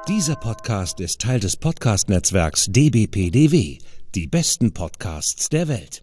Dieser Podcast ist Teil des Podcast-Netzwerks dbpdw. Die besten Podcasts der Welt.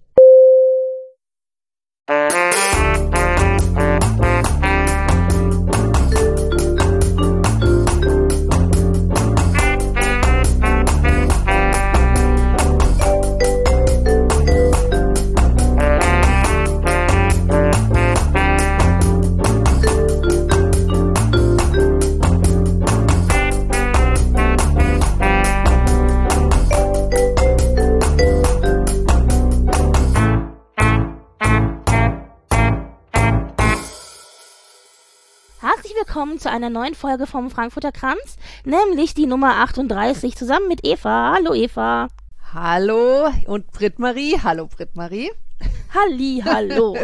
Willkommen zu einer neuen Folge vom Frankfurter Kranz, nämlich die Nummer 38, zusammen mit Eva. Hallo Eva. Hallo und Britt-Marie. Hallo Britt-Marie. Halli, hallo.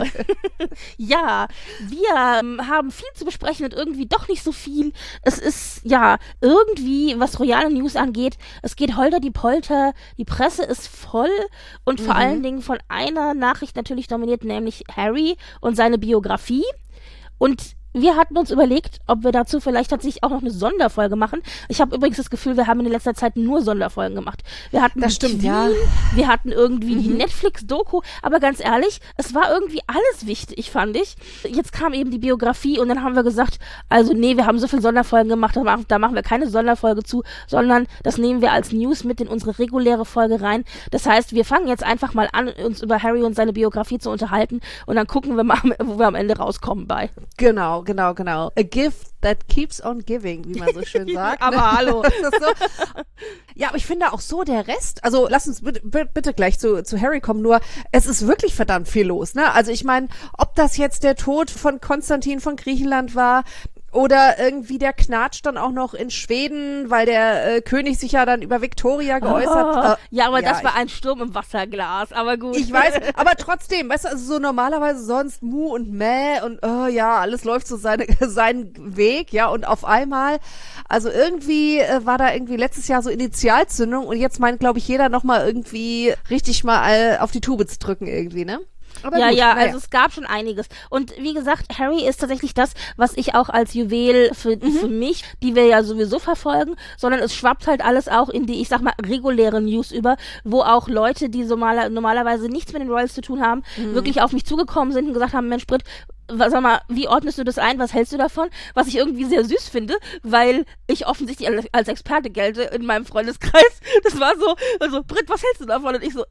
Ja, wir haben viel zu besprechen und irgendwie doch nicht so viel. Es ist, ja, irgendwie, was royale News angeht, es geht holter die Polter, die Presse ist voll und vor allen Dingen von einer Nachricht natürlich dominiert, nämlich Harry und seine Biografie. Und wir hatten uns überlegt, ob wir dazu vielleicht tatsächlich auch noch eine Sonderfolge machen. Ich habe übrigens das Gefühl, wir haben in letzter Zeit nur Sonderfolgen gemacht. Wir hatten das stimmt, Queen, ja. Wir hatten irgendwie die Netflix-Doku, aber ganz ehrlich, es war irgendwie alles wichtig, fand ich. Jetzt kam eben die Biografie und dann haben wir gesagt, also nee, wir haben so viele Sonderfolgen gemacht, da machen wir keine Sonderfolge zu, sondern das nehmen wir als News mit in unsere reguläre Folge rein. Das heißt, wir fangen jetzt einfach mal an, uns über Harry und seine Biografie zu unterhalten und dann gucken wir mal, wo wir am Ende rauskommen bei. Genau. A gift that keeps on giving, wie man so schön sagt. Aber hallo. So. Ja, aber ich finde auch so der Rest, also lass uns bitte gleich zu Harry kommen, nur es ist wirklich verdammt viel los, ne? Also ich meine, ob das jetzt der Tod von Konstantin von Griechenland war, oder irgendwie der Knatsch dann auch noch in Schweden, weil der König sich ja dann über Victoria geäußert hat. Ja, aber das war ein Sturm im Wasserglas, aber gut. Ich weiß, aber trotzdem, weißt du, also so normalerweise sonst Mu und Mäh und ja, alles läuft so seinen Weg, ja, und auf einmal, also irgendwie war da irgendwie letztes Jahr so Initialzündung und jetzt meint, glaube ich, jeder nochmal irgendwie richtig mal auf die Tube zu drücken irgendwie, ne? Aber ja, gut, also es gab schon einiges. Und wie gesagt, Harry ist tatsächlich das, was ich auch als Juwel für mich, die wir ja sowieso verfolgen, sondern es schwappt halt alles auch in die, ich sag mal, reguläre News über, wo auch Leute, die so normalerweise nichts mit den Royals zu tun haben, wirklich auf mich zugekommen sind und gesagt haben, Mensch, Britt, sag mal, wie ordnest du das ein? Was hältst du davon? Was ich irgendwie sehr süß finde, weil ich offensichtlich als Experte gelte in meinem Freundeskreis. Das war so, also, Britt, was hältst du davon? Und ich so,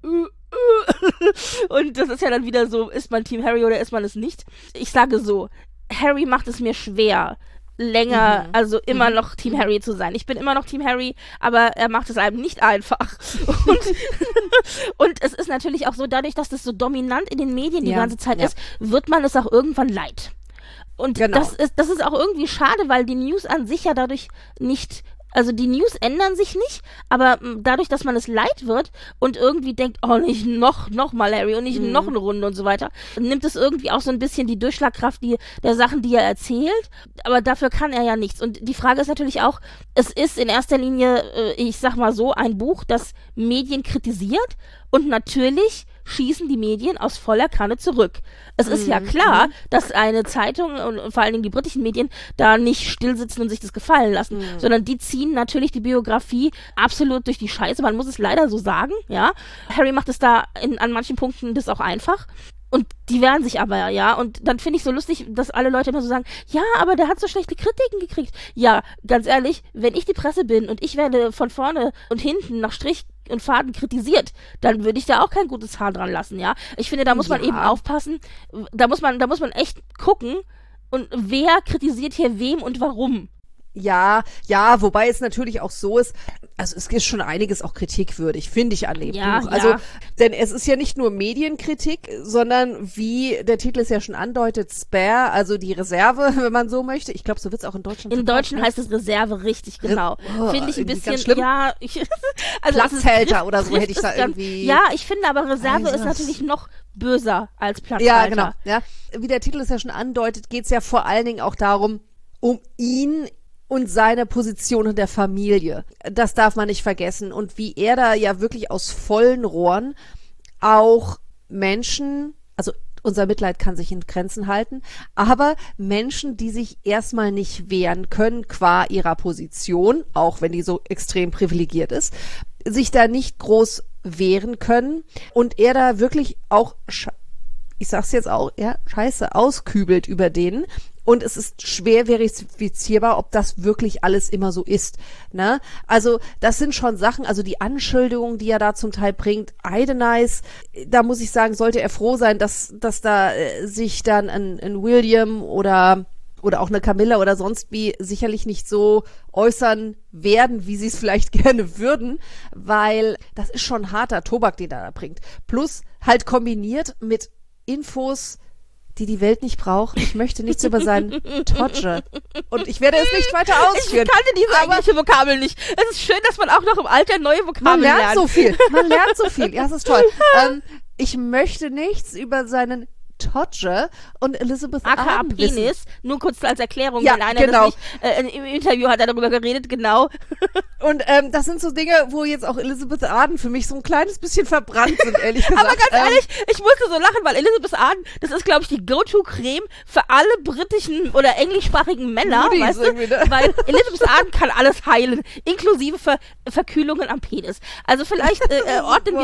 Und das ist ja dann wieder so, ist man Team Harry oder ist man es nicht? Ich sage so, Harry macht es mir schwer, länger, also immer noch Team Harry zu sein. Ich bin immer noch Team Harry, aber er macht es einem nicht einfach. Und es ist natürlich auch so, dadurch, dass das so dominant in den Medien die ganze Zeit ist, wird man es auch irgendwann leid. Und das ist auch irgendwie schade, weil die News an sich ja dadurch nicht, also die News ändern sich nicht, aber dadurch, dass man es leid wird und irgendwie denkt, oh, nicht noch mal Harry und nicht noch eine Runde und so weiter, nimmt es irgendwie auch so ein bisschen die Durchschlagkraft der Sachen, die er erzählt, aber dafür kann er ja nichts. Und die Frage ist natürlich auch, es ist in erster Linie, ich sag mal so, ein Buch, das Medien kritisiert und natürlich schießen die Medien aus voller Kanne zurück. Es ist ja klar, dass eine Zeitung und vor allen Dingen die britischen Medien da nicht stillsitzen und sich das gefallen lassen, sondern die ziehen natürlich die Biografie absolut durch die Scheiße. Man muss es leider so sagen, ja. Harry macht es da an manchen Punkten das auch einfach. Und die wehren sich aber, ja. Und dann finde ich so lustig, dass alle Leute immer so sagen, ja, aber der hat so schlechte Kritiken gekriegt. Ja, ganz ehrlich, wenn ich die Presse bin und ich werde von vorne und hinten nach Strich und Faden kritisiert, dann würde ich da auch kein gutes Haar dran lassen, ja. Ich finde, da muss man eben aufpassen, da muss man echt gucken, und wer kritisiert hier wem und warum. Ja, wobei es natürlich auch so ist, also es ist schon einiges auch kritikwürdig, finde ich an dem Buch. Also, denn es ist ja nicht nur Medienkritik, sondern wie der Titel es ja schon andeutet, Spare, also die Reserve, wenn man so möchte. Ich glaube, so wird es auch in Deutschland. In Deutschen heißt es Reserve, richtig, genau. Finde ich ein bisschen, schlimm. Ja, also Platzhalter oder so hätte ich da irgendwie. Ja, ich finde aber Reserve ist natürlich noch böser als Platzhalter. Ja, genau. Ja. Wie der Titel es ja schon andeutet, geht es ja vor allen Dingen auch darum, um ihn und seine Position in der Familie. Das darf man nicht vergessen. Und wie er da ja wirklich aus vollen Rohren auch Menschen, also unser Mitleid kann sich in Grenzen halten, aber Menschen, die sich erstmal nicht wehren können, qua ihrer Position, auch wenn die so extrem privilegiert ist, sich da nicht groß wehren können und er da wirklich auch, ich sag's jetzt auch, Scheiße auskübelt über denen. Und es ist schwer verifizierbar, ob das wirklich alles immer so ist. Ne? Also das sind schon Sachen, also die Anschuldigungen, die er da zum Teil bringt, Idenice, da muss ich sagen, sollte er froh sein, dass da sich dann ein William oder auch eine Camilla oder sonst wie sicherlich nicht so äußern werden, wie sie es vielleicht gerne würden, weil das ist schon harter Tobak, den er da bringt. Plus halt kombiniert mit Infos, die Welt nicht braucht. Ich möchte nichts über seinen Todge. Und ich werde es nicht weiter ausführen. Ich kannte diese englische Vokabel nicht. Es ist schön, dass man auch noch im Alter neue Vokabeln lernt. Man lernt so viel. Ja, das ist toll. Ich möchte nichts über seinen Todge und Elizabeth aka Arden Penis, wissen. Nur kurz als Erklärung, ja, wenn einer genau. das nicht, im Interview hat er darüber geredet, genau. Und das sind so Dinge, wo jetzt auch Elizabeth Arden für mich so ein kleines bisschen verbrannt sind, ehrlich gesagt. Aber ganz ehrlich, ich musste so lachen, weil Elizabeth Arden, das ist, glaube ich, die Go-To-Creme für alle britischen oder englischsprachigen Männer, weißt du? Ne? Weil Elizabeth Arden kann alles heilen, inklusive Verkühlungen am Penis. Also vielleicht ordnen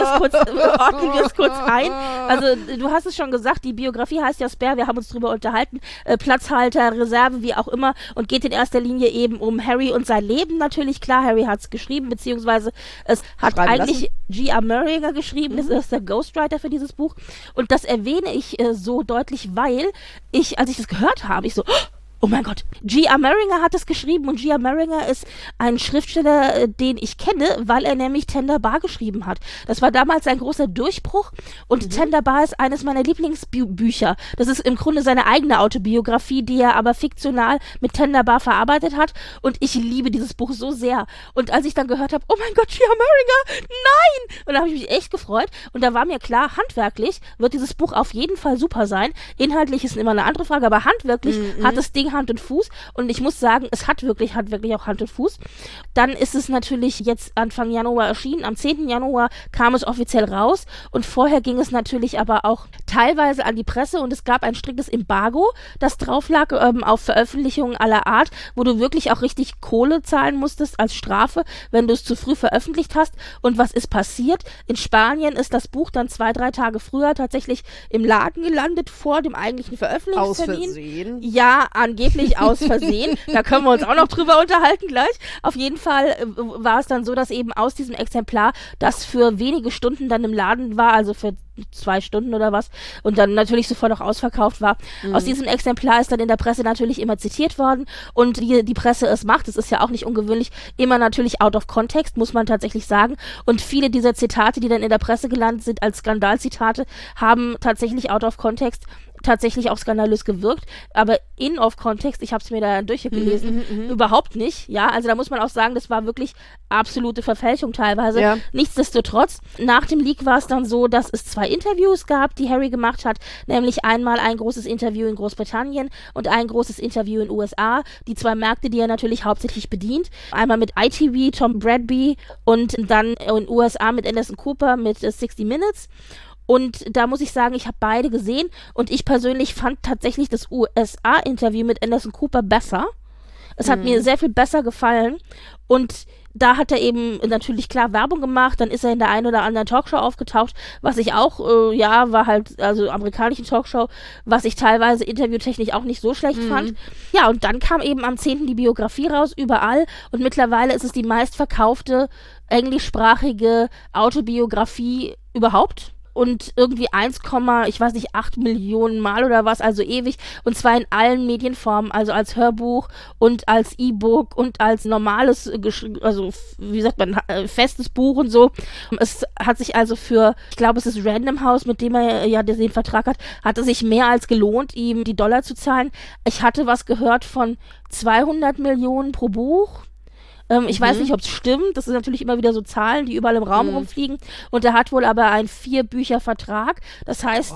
wir es kurz ein. Also du hast es schon gesagt, die Biografie heißt ja Spare, wir haben uns drüber unterhalten, Platzhalter, Reserve, wie auch immer, und geht in erster Linie eben um Harry und sein Leben natürlich. Klar, Harry hat es geschrieben, beziehungsweise es hat eigentlich G.R. Murringer geschrieben, das ist der Ghostwriter für dieses Buch, und das erwähne ich so deutlich, weil als ich das gehört habe, ich so, oh mein Gott, G.R. Murringer hat es geschrieben, und G.R. Murringer ist ein Schriftsteller, den ich kenne, weil er nämlich Tender Bar geschrieben hat. Das war damals ein großer Durchbruch, und Tender Bar ist eines meiner Lieblingsbücher. Das ist im Grunde seine eigene Autobiografie, die er aber fiktional mit Tender Bar verarbeitet hat, und ich liebe dieses Buch so sehr. Und als ich dann gehört habe, oh mein Gott, G.R. Murringer, nein! Und da habe ich mich echt gefreut, und da war mir klar, handwerklich wird dieses Buch auf jeden Fall super sein. Inhaltlich ist immer eine andere Frage, aber handwerklich hat das Ding Hand und Fuß, und ich muss sagen, es hat wirklich auch Hand und Fuß. Dann ist es natürlich jetzt Anfang Januar erschienen, am 10. Januar kam es offiziell raus, und vorher ging es natürlich aber auch teilweise an die Presse, und es gab ein striktes Embargo, das drauf lag auf Veröffentlichungen aller Art, wo du wirklich auch richtig Kohle zahlen musstest als Strafe, wenn du es zu früh veröffentlicht hast. Und was ist passiert? In Spanien ist das Buch dann 2-3 Tage früher tatsächlich im Laden gelandet, vor dem eigentlichen Veröffentlichungstermin. Aus Versehen? Ja, angeblich aus Versehen. Da können wir uns auch noch drüber unterhalten gleich. Auf jeden Fall war es dann so, dass eben aus diesem Exemplar, das für wenige Stunden dann im Laden war, also für 2 Stunden oder was, und dann natürlich sofort auch ausverkauft war. Aus diesem Exemplar ist dann in der Presse natürlich immer zitiert worden, und wie die Presse es macht, das ist ja auch nicht ungewöhnlich, immer natürlich out of context, muss man tatsächlich sagen, und viele dieser Zitate, die dann in der Presse gelandet sind als Skandalzitate, haben tatsächlich out of context tatsächlich auch skandalös gewirkt, aber in of Kontext, ich habe es mir da durchgelesen, überhaupt nicht, ja, also da muss man auch sagen, das war wirklich absolute Verfälschung teilweise. Ja. Nichtsdestotrotz, nach dem Leak war es dann so, dass es 2 Interviews gab, die Harry gemacht hat, nämlich einmal ein großes Interview in Großbritannien und ein großes Interview in USA, die 2 Märkte, die er natürlich hauptsächlich bedient, einmal mit ITV, Tom Bradby, und dann in USA mit Anderson Cooper mit 60 Minutes. Und da muss ich sagen, ich habe beide gesehen, und ich persönlich fand tatsächlich das USA-Interview mit Anderson Cooper besser. Es hat mir sehr viel besser gefallen, und da hat er eben natürlich klar Werbung gemacht, dann ist er in der einen oder anderen Talkshow aufgetaucht, was ich auch, war halt, also amerikanischen Talkshow, was ich teilweise interviewtechnisch auch nicht so schlecht fand. Ja, und dann kam eben am 10. die Biografie raus, überall, und mittlerweile ist es die meistverkaufte englischsprachige Autobiografie überhaupt. Und irgendwie 8 Millionen Mal oder was, also ewig, und zwar in allen Medienformen, also als Hörbuch und als E-Book und als normales, also wie sagt man, festes Buch und so. Es hat sich also ich glaube, es ist Random House, mit dem er ja den Vertrag hat es sich mehr als gelohnt, ihm die $, zu zahlen. Ich hatte was gehört von 200 Millionen pro Buch. Ich weiß nicht, ob es stimmt. Das sind natürlich immer wieder so Zahlen, die überall im Raum rumfliegen. Und er hat wohl aber einen 4-Bücher-Vertrag. Das heißt,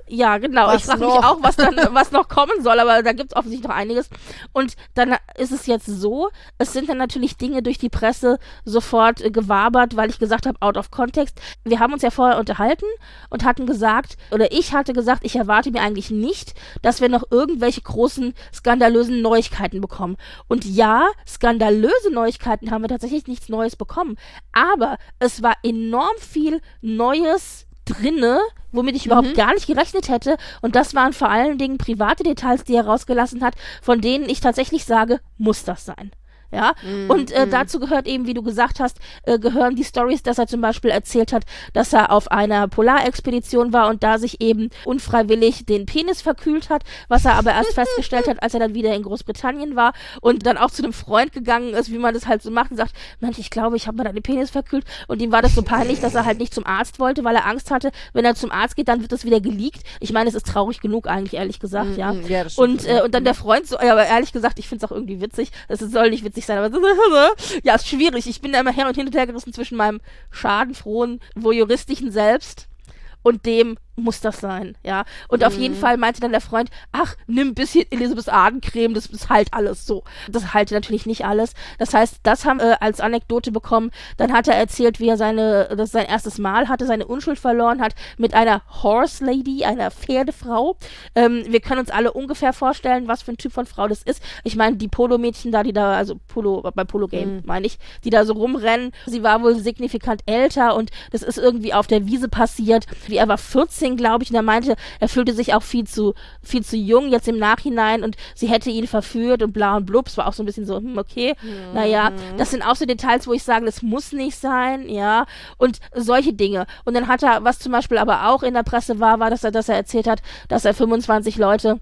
Ja, genau. Ich frage mich auch, was noch kommen soll, aber da gibt es offensichtlich noch einiges. Und dann ist es jetzt so, es sind dann natürlich Dinge durch die Presse sofort gewabert, weil ich gesagt habe, out of context. Wir haben uns ja vorher unterhalten und hatten gesagt, oder ich hatte gesagt, ich erwarte mir eigentlich nicht, dass wir noch irgendwelche großen, skandalösen Neuigkeiten bekommen. Und ja, skandalöse Neuigkeiten haben wir tatsächlich nichts Neues bekommen. Aber es war enorm viel Neues drinne, womit ich überhaupt gar nicht gerechnet hätte. Und das waren vor allen Dingen private Details, die er rausgelassen hat, von denen ich tatsächlich sage, muss das sein. Ja, und dazu gehört eben, wie du gesagt hast, gehören die Stories, dass er zum Beispiel erzählt hat, dass er auf einer Polarexpedition war und da sich eben unfreiwillig den Penis verkühlt hat, was er aber erst festgestellt hat, als er dann wieder in Großbritannien war und dann auch zu einem Freund gegangen ist, wie man das halt so macht und sagt, Mensch, ich glaube, ich habe mir da den Penis verkühlt, und ihm war das so peinlich, dass er halt nicht zum Arzt wollte, weil er Angst hatte, wenn er zum Arzt geht, dann wird das wieder geleakt. Ich meine, es ist traurig genug eigentlich, ehrlich gesagt, ja. Ja, das stimmt. Und dann der Freund so, ja, aber ehrlich gesagt, ich finde es auch irgendwie witzig, es soll nicht witzig sein, aber ja, ist schwierig. Ich bin da immer her und her gerissen zwischen meinem schadenfrohen, voyeuristischen Selbst und dem muss das sein, ja. Und auf jeden Fall meinte dann der Freund, ach, nimm ein bisschen Elisabeth Arden-Creme, das halt alles so. Das halte natürlich nicht alles. Das heißt, das haben wir als Anekdote bekommen. Dann hat er erzählt, wie er das sein erstes Mal hatte, seine Unschuld verloren hat mit einer Horse Lady, einer Pferdefrau. Wir können uns alle ungefähr vorstellen, was für ein Typ von Frau das ist. Ich meine, die Polo-Mädchen da, also beim Polo-Game, meine ich, die da so rumrennen. Sie war wohl signifikant älter und das ist irgendwie auf der Wiese passiert. Er war 14, glaube ich, und er meinte, er fühlte sich auch viel zu jung jetzt im Nachhinein und sie hätte ihn verführt und bla und blub. Es war auch so ein bisschen so, okay, naja, das sind auch so Details, wo ich sage, das muss nicht sein, ja, und solche Dinge. Und dann hat er, was zum Beispiel aber auch in der Presse war, dass er erzählt hat, dass er 25 Leute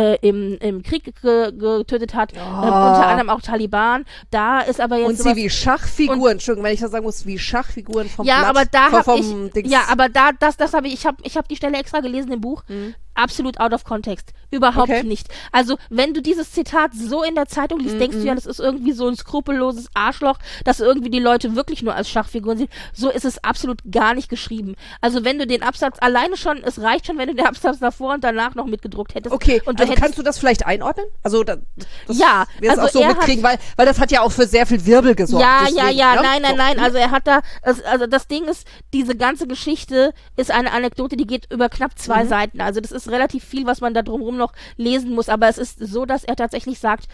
im Krieg getötet hat, unter anderem auch Taliban. Da ist aber jetzt und sie wie Schachfiguren, Entschuldigung, wenn ich das sagen muss, wie Schachfiguren vom ja, Blatt, aber da habe Dings. Ja, aber das habe ich habe die Stelle extra gelesen im Buch. Absolut out of context. Überhaupt nicht. Also, wenn du dieses Zitat so in der Zeitung liest, denkst du ja, das ist irgendwie so ein skrupelloses Arschloch, dass irgendwie die Leute wirklich nur als Schachfiguren sehen. So ist es absolut gar nicht geschrieben. Also, wenn du den Absatz alleine schon, es reicht schon, wenn du den Absatz davor und danach noch mitgedruckt hättest. Okay, und also kannst du das vielleicht einordnen? Also, das ja, wir es also auch so mitkriegen, weil das hat ja auch für sehr viel Wirbel gesorgt. Ja, deswegen, ja, ne? nein. Also er hat da, also das Ding ist, diese ganze Geschichte ist eine Anekdote, die geht über knapp 2 Seiten. Also das ist relativ viel, was man da drumherum noch lesen muss. Aber es ist so, dass er tatsächlich sagt,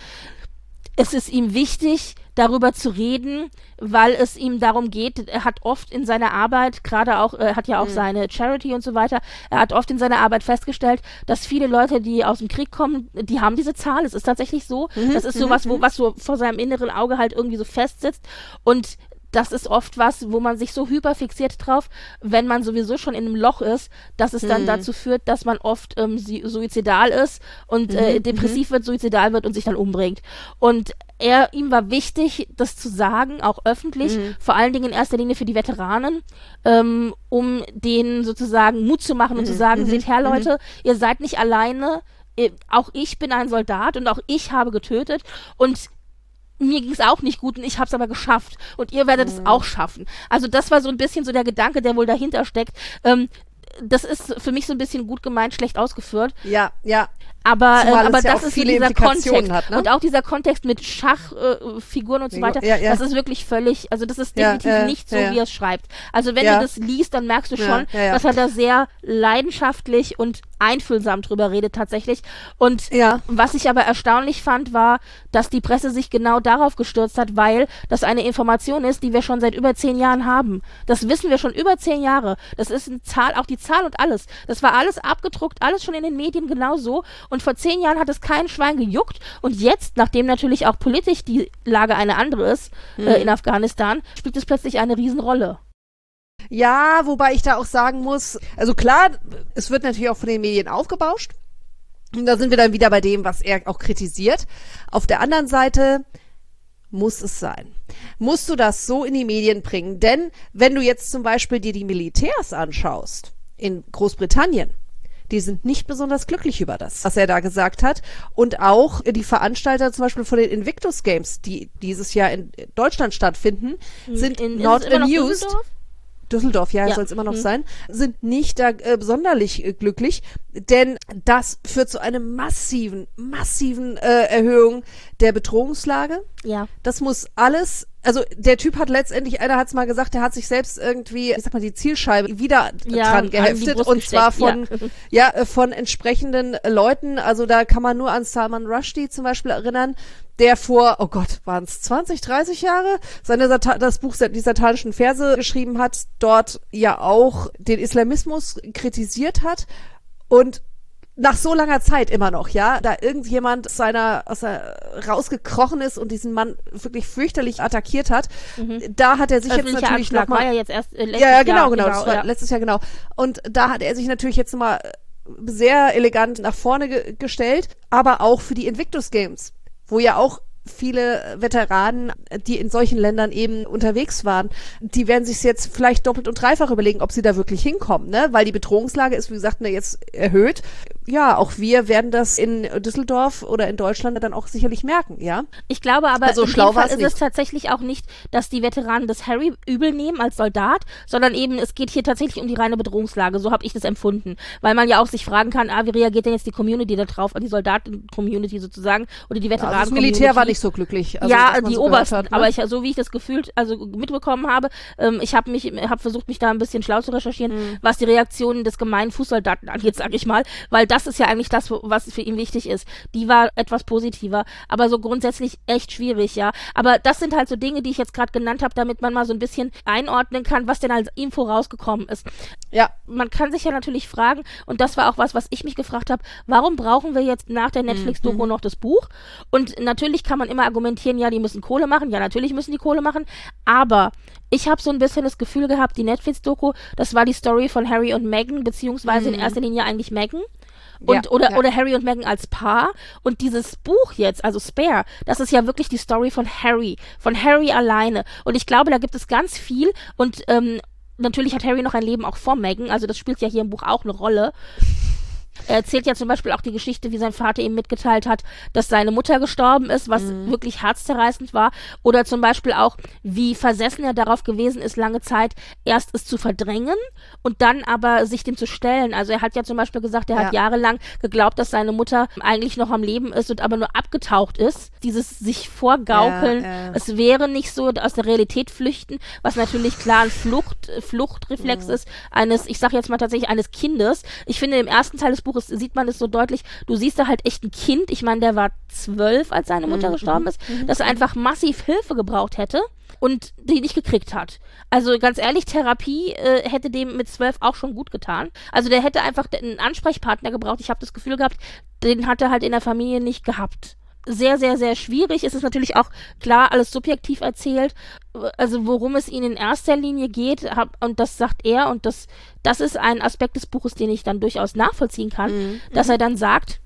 es ist ihm wichtig, darüber zu reden, weil es ihm darum geht, er hat oft in seiner Arbeit, gerade auch, er hat ja auch seine Charity und so weiter, er hat oft in seiner Arbeit festgestellt, dass viele Leute, die aus dem Krieg kommen, die haben diese Zahl, es ist tatsächlich so, das ist sowas, was so vor seinem inneren Auge halt irgendwie so festsitzt, und das ist oft was, wo man sich so hyperfixiert drauf, wenn man sowieso schon in einem Loch ist, dass es dann dazu führt, dass man oft suizidal ist und depressiv wird, suizidal wird und sich dann umbringt. Und ihm war wichtig, das zu sagen, auch öffentlich, vor allen Dingen in erster Linie für die Veteranen, um denen sozusagen Mut zu machen und zu sagen, seht her, Leute, ihr seid nicht alleine, auch ich bin ein Soldat und auch ich habe getötet und mir ging es auch nicht gut und ich habe es aber geschafft und ihr werdet es auch schaffen. Also das war so ein bisschen so der Gedanke, der wohl dahinter steckt. Das ist für mich so ein bisschen gut gemeint, schlecht ausgeführt. Ja. Aber ja das ist so dieser Kontext. Hat, ne? Und auch dieser Kontext mit Schachfiguren und so weiter, das ist wirklich völlig, also das ist definitiv nicht so, wie er es schreibt. Also wenn du das liest, dann merkst du schon, dass er da sehr leidenschaftlich und einfühlsam drüber redet tatsächlich. Und was ich aber erstaunlich fand, war, dass die Presse sich genau darauf gestürzt hat, weil das eine Information ist, die wir schon seit über 10 Jahren haben. Das wissen wir schon über 10 Jahre. Das ist eine Zahl, auch die Zahl und alles. Das war alles abgedruckt, alles schon in den Medien genau so. Und vor 10 Jahren hat es kein Schwein gejuckt. Und jetzt, nachdem natürlich auch politisch die Lage eine andere ist in Afghanistan, spielt es plötzlich eine Riesenrolle. Ja, wobei ich da auch sagen muss, also klar, es wird natürlich auch von den Medien aufgebauscht. Und da sind wir dann wieder bei dem, was er auch kritisiert. Auf der anderen Seite muss es sein. Musst du das so in die Medien bringen? Denn wenn du jetzt zum Beispiel dir die Militärs anschaust in Großbritannien, die sind nicht besonders glücklich über das, was er da gesagt hat. Und auch die Veranstalter zum Beispiel von den Invictus Games, die dieses Jahr in Deutschland stattfinden, sind not amused. Düsseldorf, soll es immer noch sein, sind nicht da sonderlich glücklich, denn das führt zu einer massiven Erhöhung der Bedrohungslage. Ja. Das muss alles, also der Typ hat letztendlich, einer hat es mal gesagt, der hat sich selbst irgendwie, ich sag mal, die Zielscheibe wieder dran geheftet und zwar von entsprechenden Leuten, also da kann man nur an Salman Rushdie zum Beispiel erinnern, der vor, oh Gott, waren es 20, 30 Jahre, das Buch Die satanischen Verse geschrieben hat, dort ja auch den Islamismus kritisiert hat und nach so langer Zeit immer noch, da irgendjemand rausgekrochen ist und diesen Mann wirklich fürchterlich attackiert hat, da hat er sich jetzt natürlich nochmal... war ja jetzt erst letztes Jahr. Genau, das war letztes Jahr, genau. Und da hat er sich natürlich jetzt nochmal sehr elegant nach vorne gestellt, aber auch für die Invictus Games, wo ja auch viele Veteranen, die in solchen Ländern eben unterwegs waren, die werden sich jetzt vielleicht doppelt und dreifach überlegen, ob sie da wirklich hinkommen, ne? Weil die Bedrohungslage ist, wie gesagt, jetzt erhöht. Ja, auch wir werden das in Düsseldorf oder in Deutschland dann auch sicherlich merken, ja. Ich glaube aber, also in dem Fall ist es tatsächlich auch nicht, dass die Veteranen das Harry übel nehmen als Soldat, sondern eben, es geht hier tatsächlich um die reine Bedrohungslage. So habe ich das empfunden. Weil man ja auch sich fragen kann, wie reagiert denn jetzt die Community da drauf, die Soldaten-Community sozusagen, oder die Veteranen-Community. Das Militär war nicht so glücklich. Also, die Obersten, hat, ne? Aber so wie ich das mitbekommen habe, ich habe versucht, mich da ein bisschen schlau zu recherchieren, was die Reaktionen des gemeinen Fußsoldaten angeht, sag ich mal, weil das ist ja eigentlich das, was für ihn wichtig ist. Die war etwas positiver, aber so grundsätzlich echt schwierig, ja. Aber das sind halt so Dinge, die ich jetzt gerade genannt habe, damit man mal so ein bisschen einordnen kann, was denn als ihm vorausgekommen ist. Ja. Man kann sich ja natürlich fragen, und das war auch was ich mich gefragt habe, warum brauchen wir jetzt nach der Netflix-Doku noch das Buch? Und natürlich kann man immer argumentieren, ja, die müssen Kohle machen, ja, natürlich müssen die Kohle machen, aber ich habe so ein bisschen das Gefühl gehabt, die Netflix-Doku, das war die Story von Harry und Meghan, beziehungsweise in erster Linie eigentlich Meghan. Oder Harry und Meghan als Paar. Und dieses Buch jetzt, also Spare, das ist ja wirklich die Story von Harry alleine. Und ich glaube, da gibt es ganz viel und natürlich hat Harry noch ein Leben auch vor Meghan, also das spielt ja hier im Buch auch eine Rolle. Er erzählt ja zum Beispiel auch die Geschichte, wie sein Vater ihm mitgeteilt hat, dass seine Mutter gestorben ist, was wirklich herzzerreißend war. Oder zum Beispiel auch, wie versessen er darauf gewesen ist, lange Zeit erst es zu verdrängen und dann aber sich dem zu stellen. Also er hat ja zum Beispiel gesagt, er hat jahrelang geglaubt, dass seine Mutter eigentlich noch am Leben ist und aber nur abgetaucht ist. Dieses sich vorgaukeln, es wäre nicht so, aus der Realität flüchten, was natürlich klar ein Fluchtreflex ist eines, ich sag jetzt mal tatsächlich eines Kindes. Ich finde, im ersten Teil des Buches sieht man es so deutlich, du siehst da halt echt ein Kind, ich meine, der war 12, als seine Mutter gestorben ist, dass er einfach massiv Hilfe gebraucht hätte und die nicht gekriegt hat. Also ganz ehrlich, Therapie hätte dem mit 12 auch schon gut getan. Also der hätte einfach einen Ansprechpartner gebraucht. Ich habe das Gefühl gehabt, den hat er halt in der Familie nicht gehabt. Sehr, sehr, sehr schwierig. Es ist natürlich auch klar alles subjektiv erzählt. Also worum es ihnen in erster Linie geht, und das sagt er, und das ist ein Aspekt des Buches, den ich dann durchaus nachvollziehen kann, dass er dann sagt,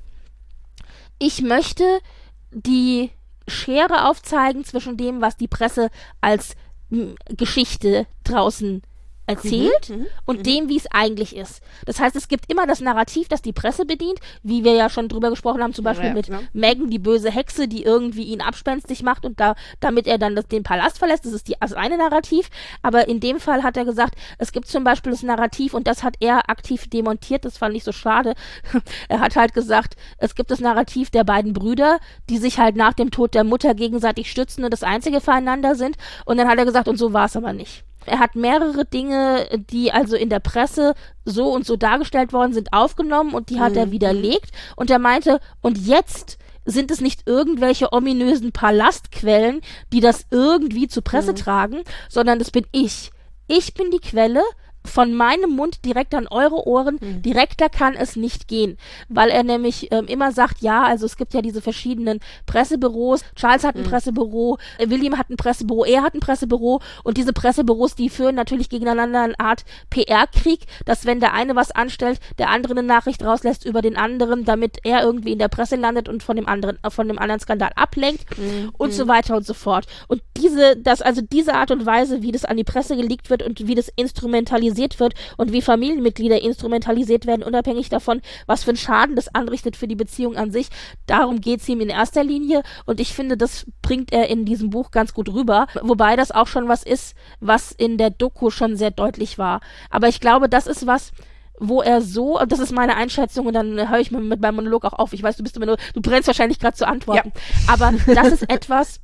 ich möchte die Schere aufzeigen zwischen dem, was die Presse als Geschichte draußen erzählt und dem, wie es eigentlich ist. Das heißt, es gibt immer das Narrativ, das die Presse bedient, wie wir ja schon drüber gesprochen haben, zum Beispiel mit Meghan, die böse Hexe, die irgendwie ihn abspenstig macht und damit er dann den Palast verlässt. Das ist das eine Narrativ. Aber in dem Fall hat er gesagt, es gibt zum Beispiel das Narrativ und das hat er aktiv demontiert. Das fand ich so schade. Er hat halt gesagt, es gibt das Narrativ der beiden Brüder, die sich halt nach dem Tod der Mutter gegenseitig stützen und das Einzige füreinander sind. Und dann hat er gesagt, und so war es aber nicht. Er hat mehrere Dinge, die also in der Presse so und so dargestellt worden sind, aufgenommen und die hat er widerlegt. Und er meinte, und jetzt sind es nicht irgendwelche ominösen Palastquellen, die das irgendwie zur Presse tragen, sondern das bin ich. Ich bin die Quelle. Von meinem Mund direkt an eure Ohren, direkter kann es nicht gehen, weil er nämlich immer sagt, ja, also es gibt ja diese verschiedenen Pressebüros, Charles hat ein Pressebüro, William hat ein Pressebüro, er hat ein Pressebüro und diese Pressebüros, die führen natürlich gegeneinander eine Art PR-Krieg, dass wenn der eine was anstellt, der andere eine Nachricht rauslässt über den anderen, damit er irgendwie in der Presse landet und von dem anderen Skandal ablenkt und so weiter und so fort. Und diese Art und Weise, wie das an die Presse geleakt wird und wie das instrumentalisiert instrumentalisiert wird und wie Familienmitglieder instrumentalisiert werden, unabhängig davon, was für einen Schaden das anrichtet für die Beziehung an sich. Darum geht's ihm in erster Linie und ich finde, das bringt er in diesem Buch ganz gut rüber, wobei das auch schon was ist, was in der Doku schon sehr deutlich war. Aber ich glaube, das ist was, wo er so, das ist meine Einschätzung und dann höre ich mit meinem Monolog auch auf. Ich weiß, du brennst wahrscheinlich gerade zu antworten. Ja. Aber das ist etwas,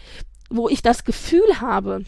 wo ich das Gefühl habe,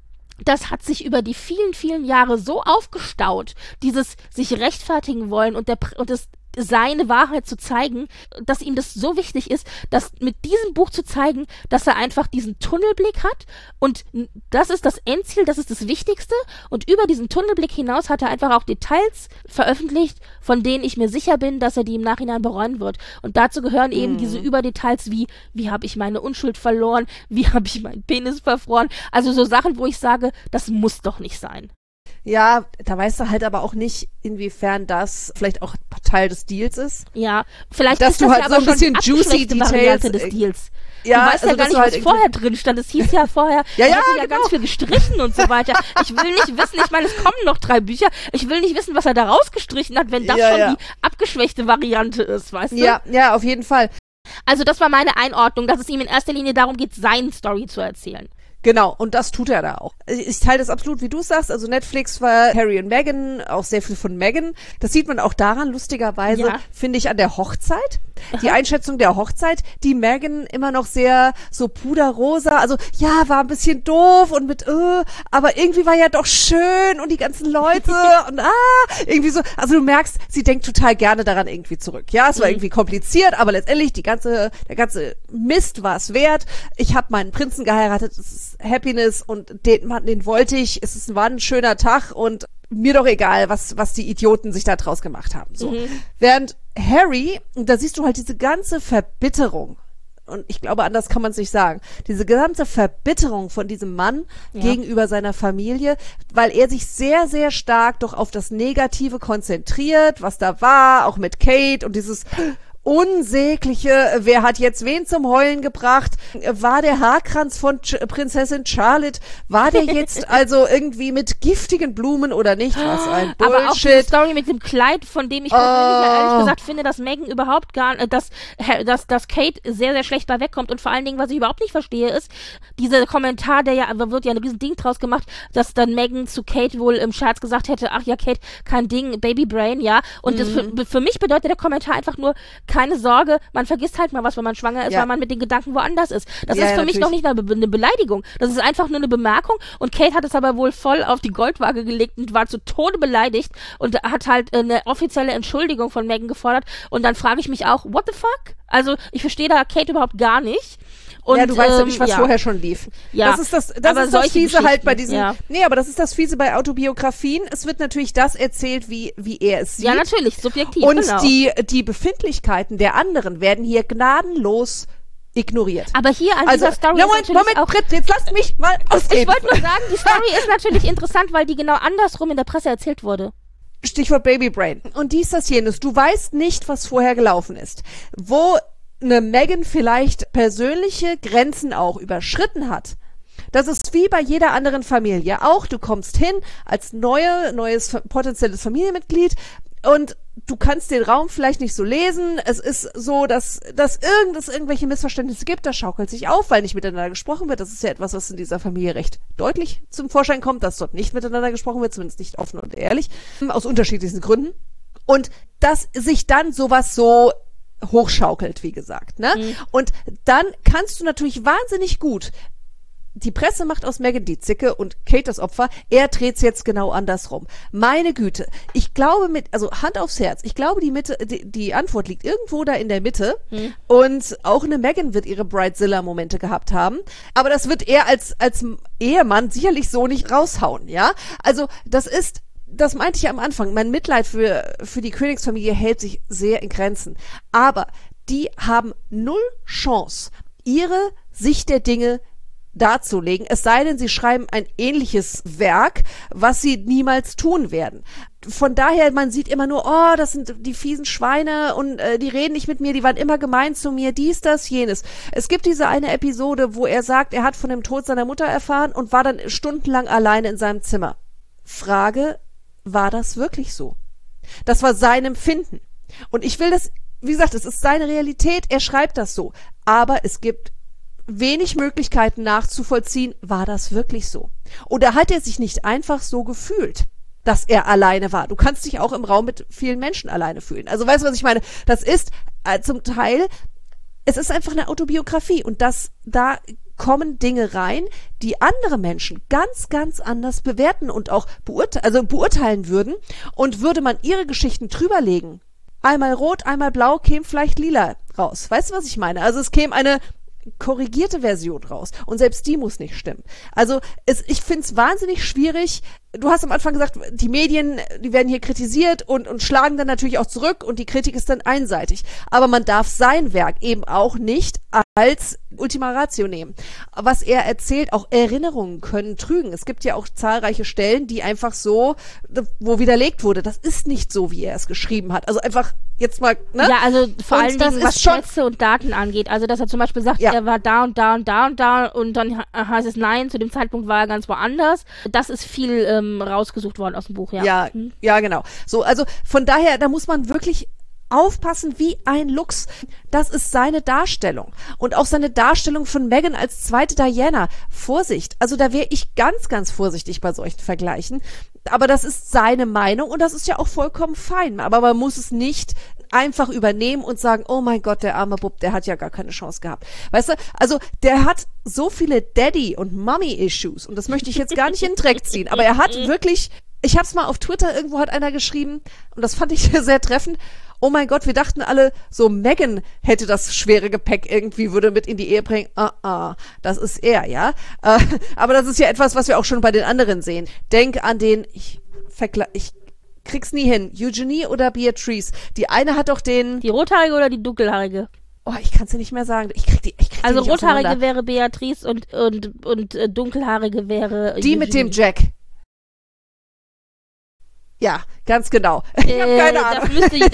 das hat sich über die vielen, vielen Jahre so aufgestaut, dieses sich rechtfertigen wollen und das seine Wahrheit zu zeigen, dass ihm das so wichtig ist, dass mit diesem Buch zu zeigen, dass er einfach diesen Tunnelblick hat und das ist das Endziel, das ist das Wichtigste und über diesen Tunnelblick hinaus hat er einfach auch Details veröffentlicht, von denen ich mir sicher bin, dass er die im Nachhinein bereuen wird und dazu gehören eben diese Überdetails wie habe ich meine Unschuld verloren, wie habe ich meinen Penis verfroren, also so Sachen, wo ich sage, das muss doch nicht sein. Ja, da weißt du halt aber auch nicht, inwiefern das vielleicht auch Teil des Deals ist. Ja, vielleicht dass ist du das halt ja so aber ein bisschen schon juicy die Variante Details des Deals. Ja, du weißt also ja gar nicht, halt was vorher drin stand. Es hieß ja vorher, ja, genau. Ganz viel gestrichen und so weiter. Ich will nicht wissen, ich meine, es kommen noch 3 Bücher. Ich will nicht wissen, was er da rausgestrichen hat, wenn das schon die abgeschwächte Variante ist, weißt du? Ja, auf jeden Fall. Also das war meine Einordnung, dass es ihm in erster Linie darum geht, seine Story zu erzählen. Genau, und das tut er da auch. Ich teile das absolut, wie du sagst. Also Netflix war Harry und Meghan, auch sehr viel von Meghan. Das sieht man auch daran, lustigerweise, finde ich, an der Hochzeit. Die Einschätzung der Hochzeit, die Meghan immer noch sehr so puderrosa, also ja, war ein bisschen doof und mit aber irgendwie war ja doch schön und die ganzen Leute und irgendwie so. Also du merkst, sie denkt total gerne daran irgendwie zurück. Ja, es war irgendwie kompliziert, aber letztendlich der ganze Mist war es wert. Ich habe meinen Prinzen geheiratet, es ist Happiness und den wollte ich. War ein schöner Tag und mir doch egal, was die Idioten sich da draus gemacht haben. So. Während Harry, und da siehst du halt diese ganze Verbitterung, und ich glaube, anders kann man es nicht sagen, diese ganze Verbitterung von diesem Mann gegenüber seiner Familie, weil er sich sehr, sehr stark doch auf das Negative konzentriert, was da war, auch mit Kate und dieses unsägliche, wer hat jetzt wen zum Heulen gebracht? War der Haarkranz von Prinzessin Charlotte, war der jetzt also irgendwie mit giftigen Blumen oder nicht? Was ein Bullshit. Aber auch die Story mit dem Kleid, von dem ich persönlich ehrlich gesagt finde, dass Meghan überhaupt dass Kate sehr, sehr schlecht bei wegkommt und vor allen Dingen, was ich überhaupt nicht verstehe, ist, dieser Kommentar, wird ja ein riesen Ding draus gemacht, dass dann Meghan zu Kate wohl im Scherz gesagt hätte, ach ja, Kate, kein Ding, Baby Brain, ja. Und das für mich bedeutet der Kommentar einfach nur, keine Sorge, man vergisst halt mal was, wenn man schwanger ist, weil man mit den Gedanken woanders ist. Das ist für mich noch nicht eine Beleidigung. Das ist einfach nur eine Bemerkung und Kate hat es aber wohl voll auf die Goldwaage gelegt und war zu Tode beleidigt und hat halt eine offizielle Entschuldigung von Meghan gefordert und dann frage ich mich auch, what the fuck? Also ich verstehe da Kate überhaupt gar nicht. Und, ja, du weißt ja nicht, was vorher schon lief. Ja, das ist das Fiese halt bei diesen, aber das ist das Fiese bei Autobiografien. Es wird natürlich das erzählt, wie er es sieht. Ja, natürlich, subjektiv, und genau. die Befindlichkeiten der anderen werden hier gnadenlos ignoriert. Aber hier an dieser Story ist natürlich auch... Britt, jetzt lasst mich mal ausreden. Ich wollte nur sagen, die Story ist natürlich interessant, weil die genau andersrum in der Presse erzählt wurde. Stichwort Baby Brain. Und dies, das, jenes. Du weißt nicht, was vorher gelaufen ist. Wo eine Meghan vielleicht persönliche Grenzen auch überschritten hat. Das ist wie bei jeder anderen Familie auch. Du kommst hin als neues potenzielles Familienmitglied und du kannst den Raum vielleicht nicht so lesen. Es ist so, dass irgendwelche Missverständnisse gibt. Das schaukelt sich auf, weil nicht miteinander gesprochen wird. Das ist ja etwas, was in dieser Familie recht deutlich zum Vorschein kommt, dass dort nicht miteinander gesprochen wird, zumindest nicht offen und ehrlich, aus unterschiedlichsten Gründen. Und dass sich dann sowas so hochschaukelt, wie gesagt, ne? Und dann kannst du natürlich wahnsinnig gut, die Presse macht aus Meghan die Zicke und Kate das Opfer, er dreht's jetzt genau andersrum. Meine Güte, ich glaube Hand aufs Herz, ich glaube die Antwort liegt irgendwo da in der Mitte und auch eine Meghan wird ihre Bridezilla-Momente gehabt haben, aber das wird er als Ehemann sicherlich so nicht raushauen, ja? Also das meinte ich am Anfang. Mein Mitleid für die Königsfamilie hält sich sehr in Grenzen. Aber die haben 0 Chance, ihre Sicht der Dinge darzulegen. Es sei denn, sie schreiben ein ähnliches Werk, was sie niemals tun werden. Von daher, man sieht immer nur, das sind die fiesen Schweine und die reden nicht mit mir, die waren immer gemein zu mir, dies, das, jenes. Es gibt diese eine Episode, wo er sagt, er hat von dem Tod seiner Mutter erfahren und war dann stundenlang alleine in seinem Zimmer. Frage, war das wirklich so? Das war sein Empfinden. Und ich will das, wie gesagt, es ist seine Realität, er schreibt das so. Aber es gibt wenig Möglichkeiten nachzuvollziehen, war das wirklich so? Oder hat er sich nicht einfach so gefühlt, dass er alleine war? Du kannst dich auch im Raum mit vielen Menschen alleine fühlen. Also weißt du, was ich meine? Das ist zum Teil, es ist einfach eine Autobiografie und da kommen Dinge rein, die andere Menschen ganz, ganz anders bewerten und auch beurteilen würden. Und würde man ihre Geschichten drüberlegen, einmal rot, einmal blau, käme vielleicht lila raus. Weißt du, was ich meine? Also es käme eine korrigierte Version raus. Und selbst die muss nicht stimmen. Also ich finde es wahnsinnig schwierig. Du hast am Anfang gesagt, die Medien, die werden hier kritisiert und schlagen dann natürlich auch zurück und die Kritik ist dann einseitig. Aber man darf sein Werk eben auch nicht als Ultima Ratio nehmen. Was er erzählt, auch Erinnerungen können trügen. Es gibt ja auch zahlreiche Stellen, die einfach so, wo widerlegt wurde, das ist nicht so, wie er es geschrieben hat. Also einfach jetzt mal, ne? Ja, also vor allen Dingen, was Schätze und Daten angeht. Also, dass er zum Beispiel sagt, er war da und da und da und da und dann heißt es nein, zu dem Zeitpunkt war er ganz woanders. Das ist viel rausgesucht worden aus dem Buch, ja. Ja, genau. So, also von daher, da muss man wirklich aufpassen wie ein Luchs. Das ist seine Darstellung. Und auch seine Darstellung von Meghan als zweite Diana. Vorsicht. Also da wäre ich ganz, ganz vorsichtig bei solchen Vergleichen. Aber das ist seine Meinung und das ist ja auch vollkommen fein. Aber man muss es nicht einfach übernehmen und sagen, oh mein Gott, der arme Bub, der hat ja gar keine Chance gehabt. Weißt du, also der hat so viele Daddy- und Mommy-Issues und das möchte ich jetzt gar nicht in den Dreck ziehen, aber er hat wirklich, ich hab's mal auf Twitter, irgendwo hat einer geschrieben und das fand ich sehr treffend, oh mein Gott, wir dachten alle, so Meghan hätte das schwere Gepäck irgendwie, würde mit in die Ehe bringen. Das ist er, ja. Aber das ist ja etwas, was wir auch schon bei den anderen sehen. Denk an den, ich krieg's nie hin, Eugenie oder Beatrice. Die eine hat doch die rothaarige oder die dunkelhaarige? Oh, ich kann's dir nicht mehr sagen. Ich krieg die also nicht rothaarige wäre Beatrice und dunkelhaarige wäre die Eugenie. Mit dem Jack. Ja, ganz genau. Ich habe keine Ahnung.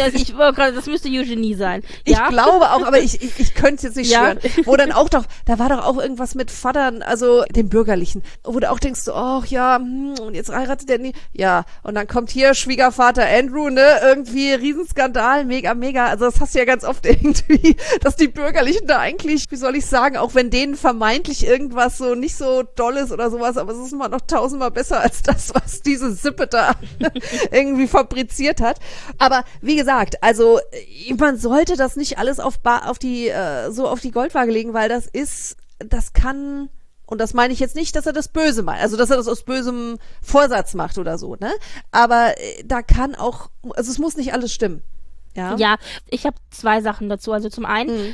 Das müsste Eugenie sein. Ja? Ich glaube auch, aber ich könnte es jetzt nicht schwören. Wo dann auch doch, da war doch auch irgendwas mit Vatern, also dem Bürgerlichen, wo du auch denkst, oh ja, und jetzt heiratet der nie. Ja, und dann kommt hier Schwiegervater Andrew, ne, irgendwie Riesenskandal, mega, also das hast du ja ganz oft irgendwie, dass die Bürgerlichen da eigentlich, wie soll ich sagen, auch wenn denen vermeintlich irgendwas so nicht so doll ist oder sowas, aber es ist immer noch 1000-mal besser als das, was diese Sippe da irgendwie fabriziert hat. Aber wie gesagt, also man sollte das nicht alles auf die Goldwaage legen, weil das kann, und das meine ich jetzt nicht, dass er das böse meint, also dass er das aus bösem Vorsatz macht oder so, ne? Aber da kann auch, also es muss nicht alles stimmen. Ja, ich habe 2 Sachen dazu. Also zum einen,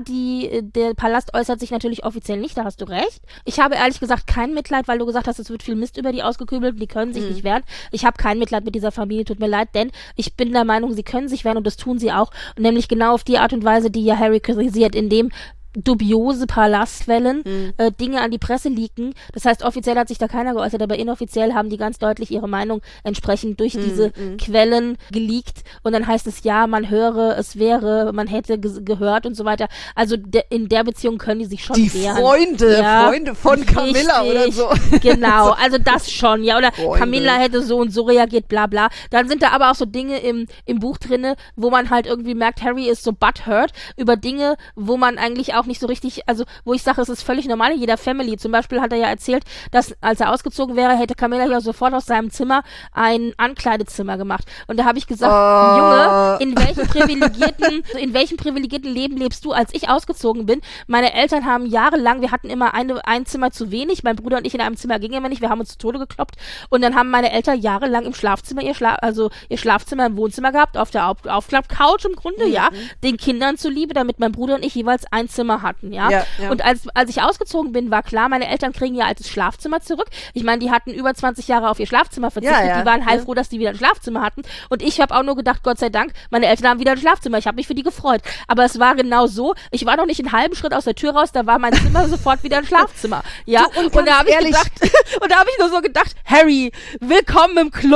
der Palast äußert sich natürlich offiziell nicht, da hast du recht. Ich habe ehrlich gesagt kein Mitleid, weil du gesagt hast, es wird viel Mist über die ausgekübelt, die können sich nicht wehren. Ich habe kein Mitleid mit dieser Familie, tut mir leid, denn ich bin der Meinung, sie können sich wehren und das tun sie auch. Nämlich genau auf die Art und Weise, die ja Harry kritisiert, indem dubiose Palastquellen Dinge an die Presse leaken. Das heißt, offiziell hat sich da keiner geäußert, aber inoffiziell haben die ganz deutlich ihre Meinung entsprechend durch diese Quellen geleakt. Und dann heißt es, ja, man höre, es wäre, man hätte gehört und so weiter. Also in der Beziehung können die sich schon wehren. Freunde von Camilla oder so. Genau, also das schon, ja. Oder Freunde. Camilla hätte so und so reagiert, bla bla. Dann sind da aber auch so Dinge im Buch drinne, wo man halt irgendwie merkt, Harry ist so butthurt über Dinge, wo man eigentlich auch nicht so richtig, also wo ich sage, es ist völlig normal in jeder Family. Zum Beispiel hat er ja erzählt, dass als er ausgezogen wäre, hätte Camilla ja sofort aus seinem Zimmer ein Ankleidezimmer gemacht. Und da habe ich gesagt, Junge, in welchem privilegierten Leben lebst du? Als ich ausgezogen bin, meine Eltern haben jahrelang, wir hatten immer ein Zimmer zu wenig, mein Bruder und ich in einem Zimmer gingen immer nicht, wir haben uns zu Tode gekloppt und dann haben meine Eltern jahrelang im Schlafzimmer ihr Schlafzimmer im Wohnzimmer gehabt, auf der Aufklappcouch im Grunde, den Kindern zuliebe, damit mein Bruder und ich jeweils ein Zimmer hatten, ja. Und als ich ausgezogen bin, war klar, meine Eltern kriegen ihr altes Schlafzimmer zurück. Ich meine, die hatten über 20 Jahre auf ihr Schlafzimmer verzichtet, die waren heilfroh, dass die wieder ein Schlafzimmer hatten und ich habe auch nur gedacht, Gott sei Dank, meine Eltern haben wieder ein Schlafzimmer, ich habe mich für die gefreut. Aber es war genau so, ich war noch nicht einen halben Schritt aus der Tür raus, da war mein Zimmer sofort wieder ein Schlafzimmer, ja. Und da habe ich nur so gedacht, Harry, willkommen im Club.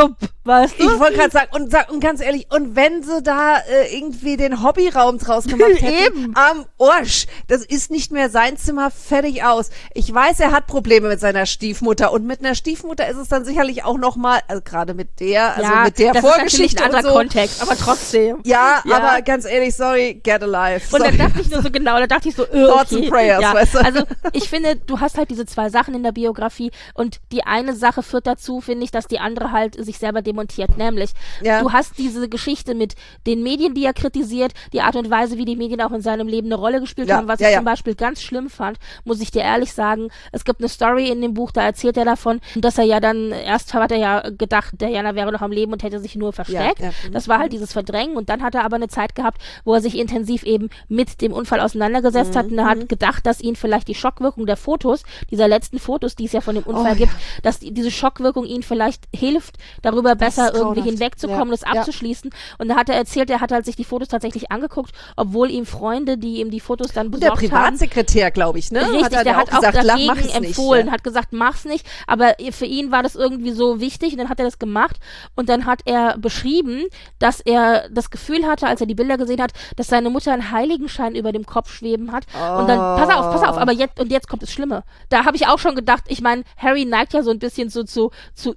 weißt du? Ich wollte gerade sagen, und ganz ehrlich, und wenn sie da irgendwie den Hobbyraum draus gemacht hätten, Eben. am Arsch, das ist nicht mehr sein Zimmer, fertig aus. Ich weiß, er hat Probleme mit seiner Stiefmutter und mit einer Stiefmutter ist es dann sicherlich auch nochmal, also gerade mit der, also mit der das Vorgeschichte ist natürlich ein anderer und so. Kontext, aber trotzdem. Ja, aber ganz ehrlich, sorry, get alive. Und Sorry. dann dachte ich nur so genau, da dachte ich so, Thoughts and prayers, weißt du? Also ich finde, du hast halt diese zwei Sachen in der Biografie und die eine Sache führt dazu, finde ich, dass die andere halt sich selber demontiert. Nämlich, du hast diese Geschichte mit den Medien, die er kritisiert, die Art und Weise, wie die Medien auch in seinem Leben eine Rolle gespielt haben, was ich zum Beispiel ganz schlimm fand, muss ich dir ehrlich sagen. Es gibt eine Story in dem Buch, da erzählt er davon, dass er ja dann, erst hat er ja gedacht, Diana wäre noch am Leben und hätte sich nur versteckt. Das war halt dieses Verdrängen und dann hat er aber eine Zeit gehabt, wo er sich intensiv eben mit dem Unfall auseinandergesetzt hat und er hat gedacht, dass ihn vielleicht die Schockwirkung der Fotos, dieser letzten Fotos, die es ja von dem Unfall gibt, dass diese Schockwirkung ihn vielleicht hilft, darüber besser irgendwie hinwegzukommen, das abzuschließen. Und da hat er erzählt, er hat halt sich die Fotos tatsächlich angeguckt, obwohl ihm Freunde, die ihm die Fotos dann besorgt haben. Und der Privatsekretär, glaube ich, ne? Richtig, der hat auch gesagt, dagegen empfohlen, hat gesagt, mach's nicht, aber für ihn war das irgendwie so wichtig und dann hat er das gemacht und dann hat er beschrieben, dass er das Gefühl hatte, als er die Bilder gesehen hat, dass seine Mutter einen Heiligenschein über dem Kopf schweben hat und dann, pass auf, aber jetzt kommt das Schlimme. Da habe ich auch schon gedacht, ich meine, Harry neigt ja so ein bisschen so zu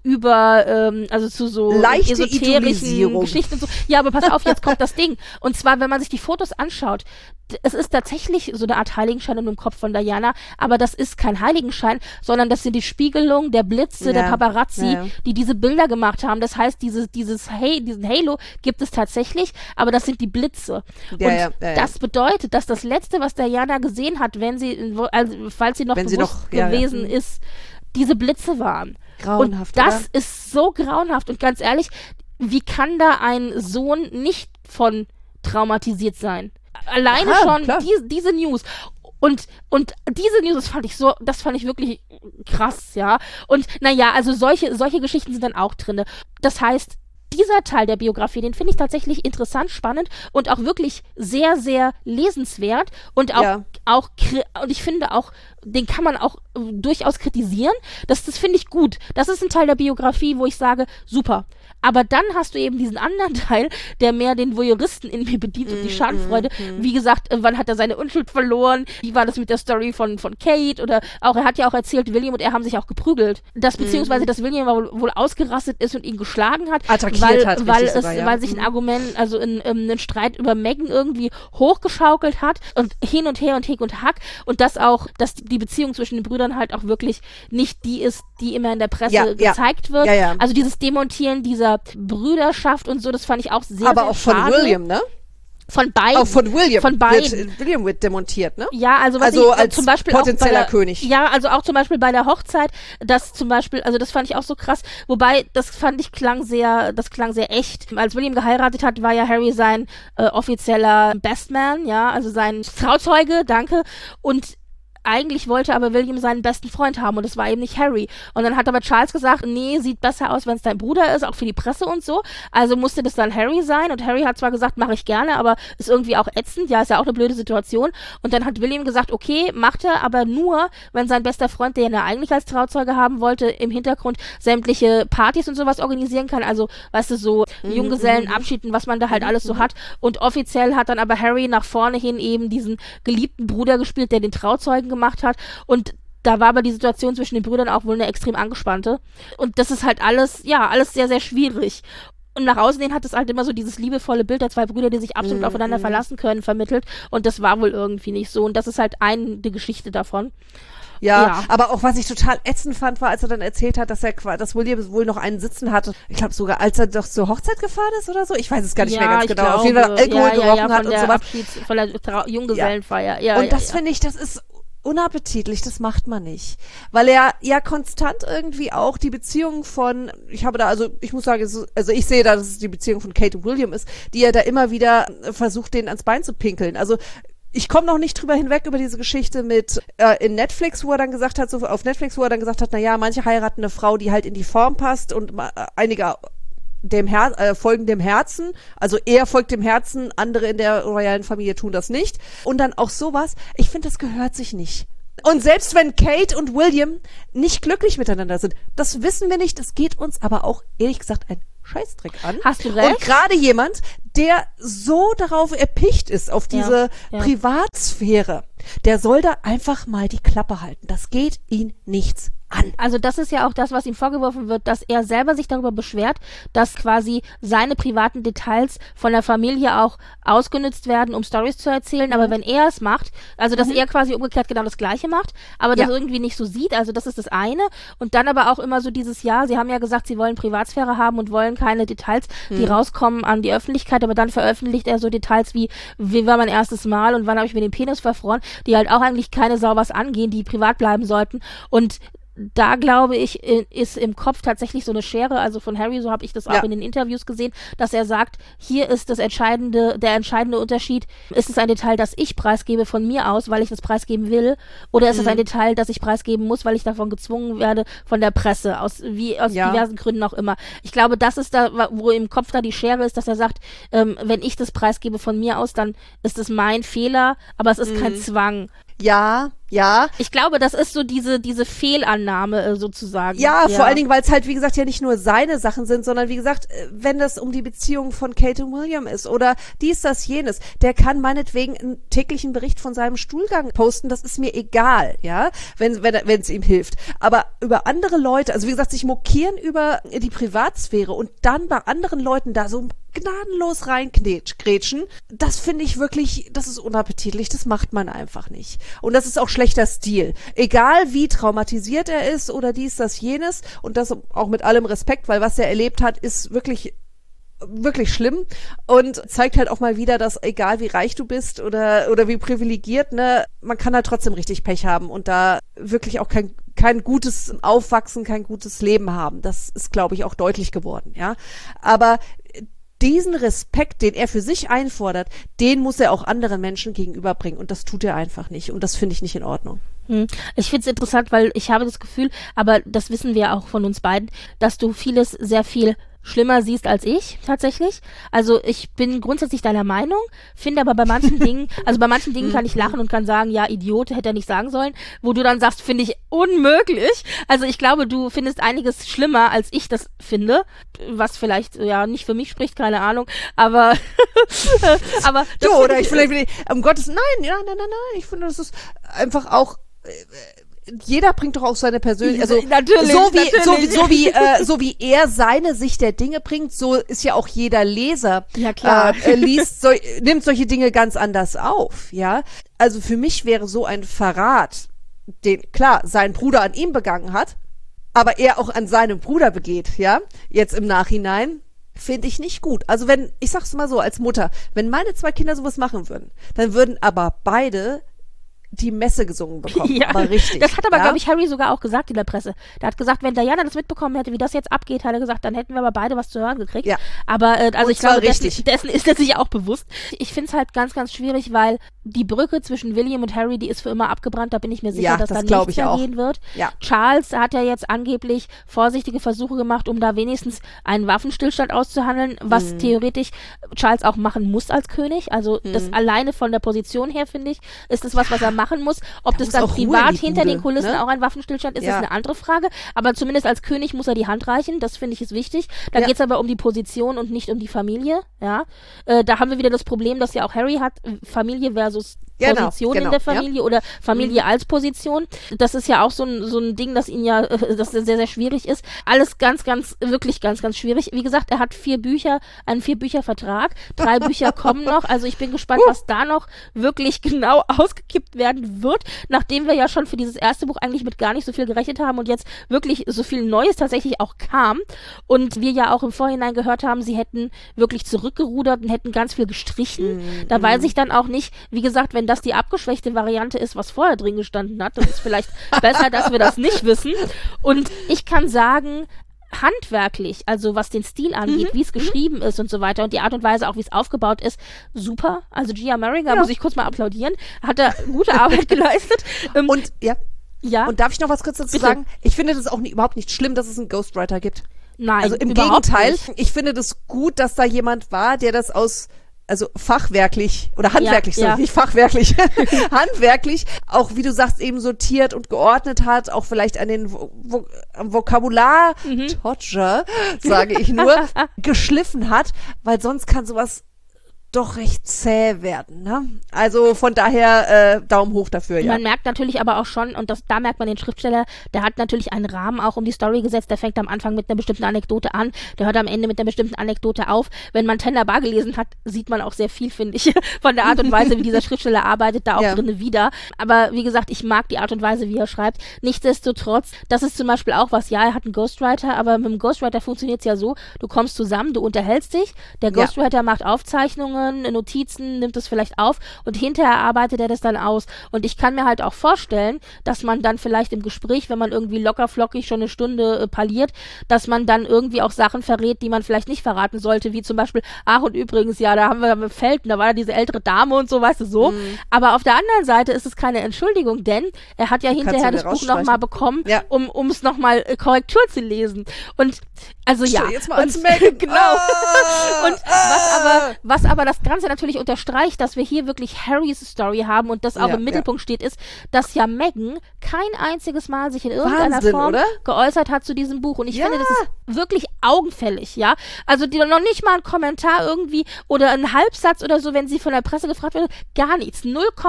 also zu so leichte esoterischen Geschichten und so. Ja, aber pass auf, jetzt kommt das Ding. Und zwar, wenn man sich die Fotos anschaut, es ist tatsächlich so eine Art Heiligenschein in dem Kopf von Diana, aber das ist kein Heiligenschein, sondern das sind die Spiegelungen der Blitze, der Paparazzi, die diese Bilder gemacht haben. Das heißt, diesen Halo gibt es tatsächlich, aber das sind die Blitze. Das bedeutet, dass das Letzte, was Diana gesehen hat, falls sie noch bewusst gewesen ist, diese Blitze waren. Grauenhaft, und das ist so grauenhaft. Und ganz ehrlich, wie kann da ein Sohn nicht von traumatisiert sein? Alleine schon diese News. Und diese News, das fand ich wirklich krass, ja. Und naja, also solche Geschichten sind dann auch drinne. Das heißt, dieser Teil der Biografie, den finde ich tatsächlich interessant, spannend und auch wirklich sehr, sehr lesenswert und und ich finde auch, den kann man auch durchaus kritisieren. Das finde ich gut. Das ist ein Teil der Biografie, wo ich sage, super. Aber dann hast du eben diesen anderen Teil, der mehr den Voyeuristen in mir bedient und die Schadenfreude. Wie gesagt, wann hat er seine Unschuld verloren? Wie war das mit der Story von Kate? Oder auch, er hat ja auch erzählt, William und er haben sich auch geprügelt. Beziehungsweise, dass William wohl ausgerastet ist und ihn geschlagen hat. Weil sich ein Argument, also ein Streit über Meghan irgendwie hochgeschaukelt hat und hin und her und Hick und Hack. Und dass die Beziehung zwischen den Brüdern halt auch wirklich nicht die ist, die immer in der Presse gezeigt wird. Also dieses Demontieren dieser Brüderschaft und so, das fand ich auch sehr, aber sehr auch von schade. William, ne? Von beiden. Auch von William. Von beiden. William wird demontiert, ne? Ja, also als zum Beispiel potenzieller auch König. Ja, also auch zum Beispiel bei der Hochzeit, das zum Beispiel, also das fand ich auch so krass, wobei, das klang sehr echt. Als William geheiratet hat, war ja Harry sein offizieller Bestman, ja, also sein Trauzeuge, danke, und eigentlich wollte aber William seinen besten Freund haben und das war eben nicht Harry. Und dann hat aber Charles gesagt, nee, sieht besser aus, wenn es dein Bruder ist, auch für die Presse und so. Also musste das dann Harry sein und Harry hat zwar gesagt, mache ich gerne, aber ist irgendwie auch ätzend, ja, ist ja auch eine blöde Situation. Und dann hat William gesagt, okay, macht er, aber nur, wenn sein bester Freund, den er eigentlich als Trauzeuge haben wollte, im Hintergrund sämtliche Partys und sowas organisieren kann. Also, weißt du, so Junggesellenabschied und was man da halt alles so hat. Und offiziell hat dann aber Harry nach vorne hin eben diesen geliebten Bruder gespielt, der den Trauzeugen gemacht hat und da war aber die Situation zwischen den Brüdern auch wohl eine extrem angespannte und das ist halt alles sehr, sehr schwierig. Und nach außen hin hat es halt immer so dieses liebevolle Bild der zwei Brüder, die sich absolut aufeinander verlassen können, vermittelt und das war wohl irgendwie nicht so und das ist halt eine Geschichte davon. Ja, aber auch was ich total ätzend fand, war, als er dann erzählt hat, dass William wohl noch einen sitzen hatte. Ich glaube sogar, als er doch zur Hochzeit gefahren ist oder so. Ich weiß es gar nicht mehr ganz genau. Auf jeden Fall Alkohol gerochen hat und sowas. Von der Junggesellenfeier. Und das finde ich, das ist unappetitlich, das macht man nicht. Weil er ja konstant irgendwie auch die Beziehung von, ich muss sagen, also ich sehe da, dass es die Beziehung von Kate und William ist, die er da immer wieder versucht, denen ans Bein zu pinkeln. Also ich komme noch nicht drüber hinweg über diese Geschichte mit auf Netflix, wo er dann gesagt hat, naja, manche heiraten eine Frau, die halt in die Form passt und einige folgen dem Herzen, also er folgt dem Herzen, andere in der royalen Familie tun das nicht. Und dann auch sowas, ich finde, das gehört sich nicht. Und selbst wenn Kate und William nicht glücklich miteinander sind, das wissen wir nicht, das geht uns aber auch, ehrlich gesagt, ein Scheißdreck an. Hast du recht. Und gerade jemand, der so darauf erpicht ist, auf diese Privatsphäre, der soll da einfach mal die Klappe halten. Das geht ihn nichts an. Also das ist ja auch das, was ihm vorgeworfen wird, dass er selber sich darüber beschwert, dass quasi seine privaten Details von der Familie auch ausgenutzt werden, um Storys zu erzählen. Aber wenn er es macht, also dass er quasi umgekehrt genau das Gleiche macht, aber das irgendwie nicht so sieht, also das ist das eine. Und dann aber auch immer so dieses Jahr, sie haben ja gesagt, sie wollen Privatsphäre haben und wollen keine Details, die rauskommen an die Öffentlichkeit, aber dann veröffentlicht er so Details wie war mein erstes Mal und wann habe ich mir den Penis verfroren, die halt auch eigentlich keine Sau was angehen, die privat bleiben sollten. Und da glaube ich, ist im Kopf tatsächlich so eine Schere, also von Harry, so habe ich das auch in den Interviews gesehen, dass er sagt, hier ist der entscheidende Unterschied, ist es ein Detail, das ich preisgebe von mir aus, weil ich das preisgeben will, oder ist es ein Detail, das ich preisgeben muss, weil ich davon gezwungen werde von der Presse, aus diversen Gründen auch immer. Ich glaube, das ist da, wo im Kopf da die Schere ist, dass er sagt, wenn ich das preisgebe von mir aus, dann ist es mein Fehler, aber es ist kein Zwang. Ja. Ich glaube, das ist so diese Fehlannahme sozusagen. Ja, vor allen Dingen, weil es halt, wie gesagt, ja nicht nur seine Sachen sind, sondern wie gesagt, wenn das um die Beziehung von Kate und William ist oder dies, das, jenes, der kann meinetwegen einen täglichen Bericht von seinem Stuhlgang posten, das ist mir egal, ja, wenn es ihm hilft. Aber über andere Leute, also wie gesagt, sich mokieren über die Privatsphäre und dann bei anderen Leuten da so gnadenlos reingrätschen, das finde ich wirklich, das ist unappetitlich, das macht man einfach nicht. Und das ist auch schlechter Stil. Egal wie traumatisiert er ist oder dies, das, jenes und das auch mit allem Respekt, weil was er erlebt hat, ist wirklich schlimm und zeigt halt auch mal wieder, dass egal wie reich du bist oder wie privilegiert, ne, man kann halt trotzdem richtig Pech haben und da wirklich auch kein gutes Aufwachsen, kein gutes Leben haben. Das ist, glaube ich, auch deutlich geworden, ja. Aber diesen Respekt, den er für sich einfordert, den muss er auch anderen Menschen gegenüberbringen. Und das tut er einfach nicht. Und das finde ich nicht in Ordnung. Ich finde es interessant, weil ich habe das Gefühl, aber das wissen wir auch von uns beiden, dass du vieles sehr viel schlimmer siehst als ich, tatsächlich. Also ich bin grundsätzlich deiner Meinung, finde aber bei manchen Dingen kann ich lachen und kann sagen, ja, Idiot, hätte er nicht sagen sollen, wo du dann sagst, finde ich unmöglich. Also ich glaube, du findest einiges schlimmer, als ich das finde, was vielleicht, nicht für mich spricht, keine Ahnung, aber aber du, oder ich vielleicht, um Gottes, nein, ich finde, das ist einfach auch, jeder bringt doch auch seine persönliche, also natürlich. So wie er seine Sicht der Dinge bringt, so ist ja auch jeder Leser, nimmt solche Dinge ganz anders auf, ja. Also für mich wäre so ein Verrat, den klar sein Bruder an ihm begangen hat, aber er auch an seinem Bruder begeht, ja, jetzt im Nachhinein, finde ich nicht gut. Also ich sag's mal so als Mutter, wenn meine 2 Kinder sowas machen würden, dann würden aber beide die Messe gesungen bekommen. Ja, aber richtig. Das hat aber, glaube ich, Harry sogar auch gesagt in der Presse. Der hat gesagt, wenn Diana das mitbekommen hätte, wie das jetzt abgeht, hat er gesagt, dann hätten wir aber beide was zu hören gekriegt. Ja. Aber also ich glaube, dessen ist er sich auch bewusst. Ich finde es halt ganz, ganz schwierig, weil die Brücke zwischen William und Harry, die ist für immer abgebrannt. Da bin ich mir sicher, dass da nichts mehr gehen wird. Ja. Charles hat ja jetzt angeblich vorsichtige Versuche gemacht, um da wenigstens einen Waffenstillstand auszuhandeln, was theoretisch Charles auch machen muss als König. Also das alleine von der Position her, finde ich, ist das was er machen muss. Ob das dann privat hinter den Kulissen auch ein Waffenstillstand ist, ist eine andere Frage. Aber zumindest als König muss er die Hand reichen. Das finde ich ist wichtig. Da geht es aber um die Position und nicht um die Familie. Ja, da haben wir wieder das Problem, dass ja auch Harry hat, Familie versus Position in der Familie oder Familie als Position. Das ist ja auch so ein Ding, das ihn das sehr, sehr schwierig ist. Alles wirklich ganz, ganz schwierig. Wie gesagt, er hat einen 4-Bücher-Vertrag. 3 Bücher kommen noch. Also ich bin gespannt, was da noch wirklich genau ausgekippt werden wird, nachdem wir ja schon für dieses erste Buch eigentlich mit gar nicht so viel gerechnet haben und jetzt wirklich so viel Neues tatsächlich auch kam. Und wir ja auch im Vorhinein gehört haben, sie hätten wirklich zurückgerudert und hätten ganz viel gestrichen. Da weiß ich dann auch nicht, wie gesagt, wenn das die abgeschwächte Variante ist, was vorher drin gestanden hat, das ist vielleicht besser, dass wir das nicht wissen. Und ich kann sagen, handwerklich, also was den Stil angeht, wie es geschrieben ist und so weiter und die Art und Weise auch, wie es aufgebaut ist, super. Also Gia Maringer, muss ich kurz mal applaudieren, hat da gute Arbeit geleistet. Und und darf ich noch was kurz dazu sagen? Ich finde das auch überhaupt nicht schlimm, dass es einen Ghostwriter gibt. Nein, also im Gegenteil, ich finde das gut, dass da jemand war, der das aus also fachwerklich oder handwerklich, Ja. nicht fachwerklich, handwerklich auch, wie du sagst, eben sortiert und geordnet hat, auch vielleicht an den am Vokabular, Todger, sage ich nur, geschliffen hat, weil sonst kann sowas doch recht zäh werden, ne? Also von daher Daumen hoch dafür, ja. Man merkt natürlich aber auch schon, und da merkt man den Schriftsteller, der hat natürlich einen Rahmen auch um die Story gesetzt, der fängt am Anfang mit einer bestimmten Anekdote an, der hört am Ende mit einer bestimmten Anekdote auf. Wenn man Tender Bar gelesen hat, sieht man auch sehr viel, finde ich, von der Art und Weise, wie dieser Schriftsteller arbeitet, da auch drinne wieder. Aber wie gesagt, ich mag die Art und Weise, wie er schreibt. Nichtsdestotrotz, das ist zum Beispiel auch was, ja, er hat einen Ghostwriter, aber mit dem Ghostwriter funktioniert es ja so, du kommst zusammen, du unterhältst dich, der Ghostwriter macht Aufzeichnungen, Notizen, nimmt es vielleicht auf und hinterher arbeitet er das dann aus. Und ich kann mir halt auch vorstellen, dass man dann vielleicht im Gespräch, wenn man irgendwie locker flockig schon eine Stunde parliert, dass man dann irgendwie auch Sachen verrät, die man vielleicht nicht verraten sollte, wie zum Beispiel, ach und übrigens, ja, da haben wir im Feld, da war da diese ältere Dame und so, weißt du, so. Aber auf der anderen Seite ist es keine Entschuldigung, denn er hat ja hinterher das Buch nochmal bekommen, um es nochmal Korrektur zu lesen. Und also Stell jetzt mal als Megan. Genau. Und was aber das Ganze natürlich unterstreicht, dass wir hier wirklich Harrys Story haben und das auch im Mittelpunkt steht, ist, dass ja Meghan kein einziges Mal sich in irgendeiner Form geäußert hat zu diesem Buch. Und ich finde, das ist wirklich augenfällig, ja. Also die noch nicht mal ein Kommentar irgendwie oder ein Halbsatz oder so, wenn sie von der Presse gefragt wird, gar nichts.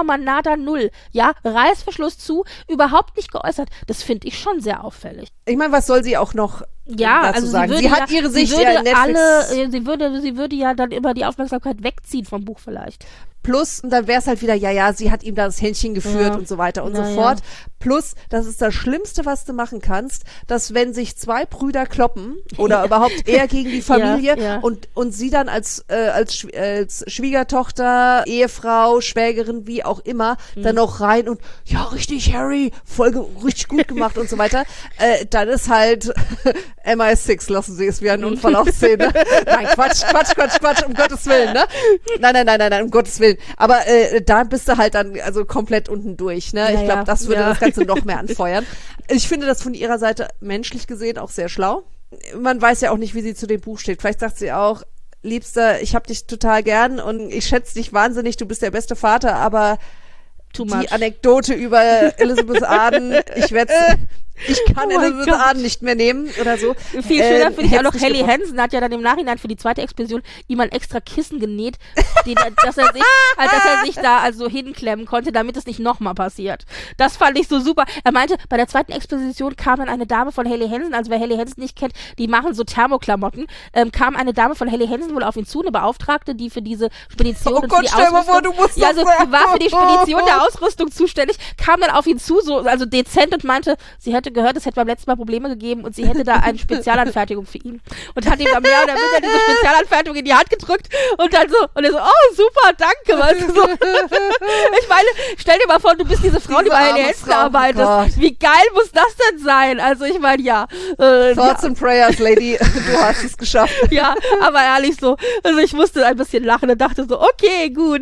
0,0, ja. Reißverschluss zu, überhaupt nicht geäußert. Das finde ich schon sehr auffällig. Ich meine, was soll sie auch noch dazu also sagen? Sie hat ihre Sicht ja in Netflix. Sie würde ja dann immer die Aufmerksamkeit wegziehen vom Buch vielleicht. Plus, und dann wäre es halt wieder, sie hat ihm da das Händchen geführt und so weiter und so fort. Plus, das ist das Schlimmste, was du machen kannst, dass wenn sich zwei Brüder kloppen oder überhaupt eher gegen die Familie und sie dann als Schwiegertochter, Ehefrau, Schwägerin, wie auch immer, dann noch rein und ja, richtig, Harry, richtig gut gemacht und so weiter. Dann ist halt MI6, lassen Sie es wie einen Unfall aussehen. Ne? Nein, Quatsch, um Gottes Willen, ne? Nein, um Gottes Willen. Aber da bist du halt dann also komplett unten durch, ne? Ich glaube, das würde das Ganze noch mehr anfeuern. Ich finde das von ihrer Seite menschlich gesehen auch sehr schlau. Man weiß ja auch nicht, wie sie zu dem Buch steht. Vielleicht sagt sie auch, Liebster, ich hab dich total gern und ich schätze dich wahnsinnig, du bist der beste Vater, aber die Anekdote über Elizabeth Arden, ich kann Elizabeth Arden nicht mehr nehmen oder so. Viel schöner finde ich auch noch, Helly Hansen hat ja dann im Nachhinein für die zweite Expedition ihm ein extra Kissen genäht, dass er sich da also hinklemmen konnte, damit es nicht nochmal passiert. Das fand ich so super. Er meinte, bei der zweiten Expedition kam dann eine Dame von Helly Hansen, also wer Helly Hansen nicht kennt, die machen so Thermoklamotten, kam eine Dame von Helly Hansen wohl auf ihn zu, eine Beauftragte, die für diese Spedition und für die Ausrüstung, die war für die Spedition der Ausrüstung zuständig, kam dann auf ihn zu, so also dezent und meinte, sie hätte gehört, es hätte beim letzten Mal Probleme gegeben und sie hätte da eine Spezialanfertigung für ihn und hat ihm dann mehr oder minder diese Spezialanfertigung in die Hand gedrückt und dann so, und er so, oh super, danke, weißt du, so. Ich meine, stell dir mal vor, du bist diese Frau, die bei Helly Hansen arbeitet. Wie geil muss das denn sein? Also ich meine, Thoughts and Prayers, Lady, du hast es geschafft. Ja, aber ehrlich so, also ich musste ein bisschen lachen und dachte so, okay, gut.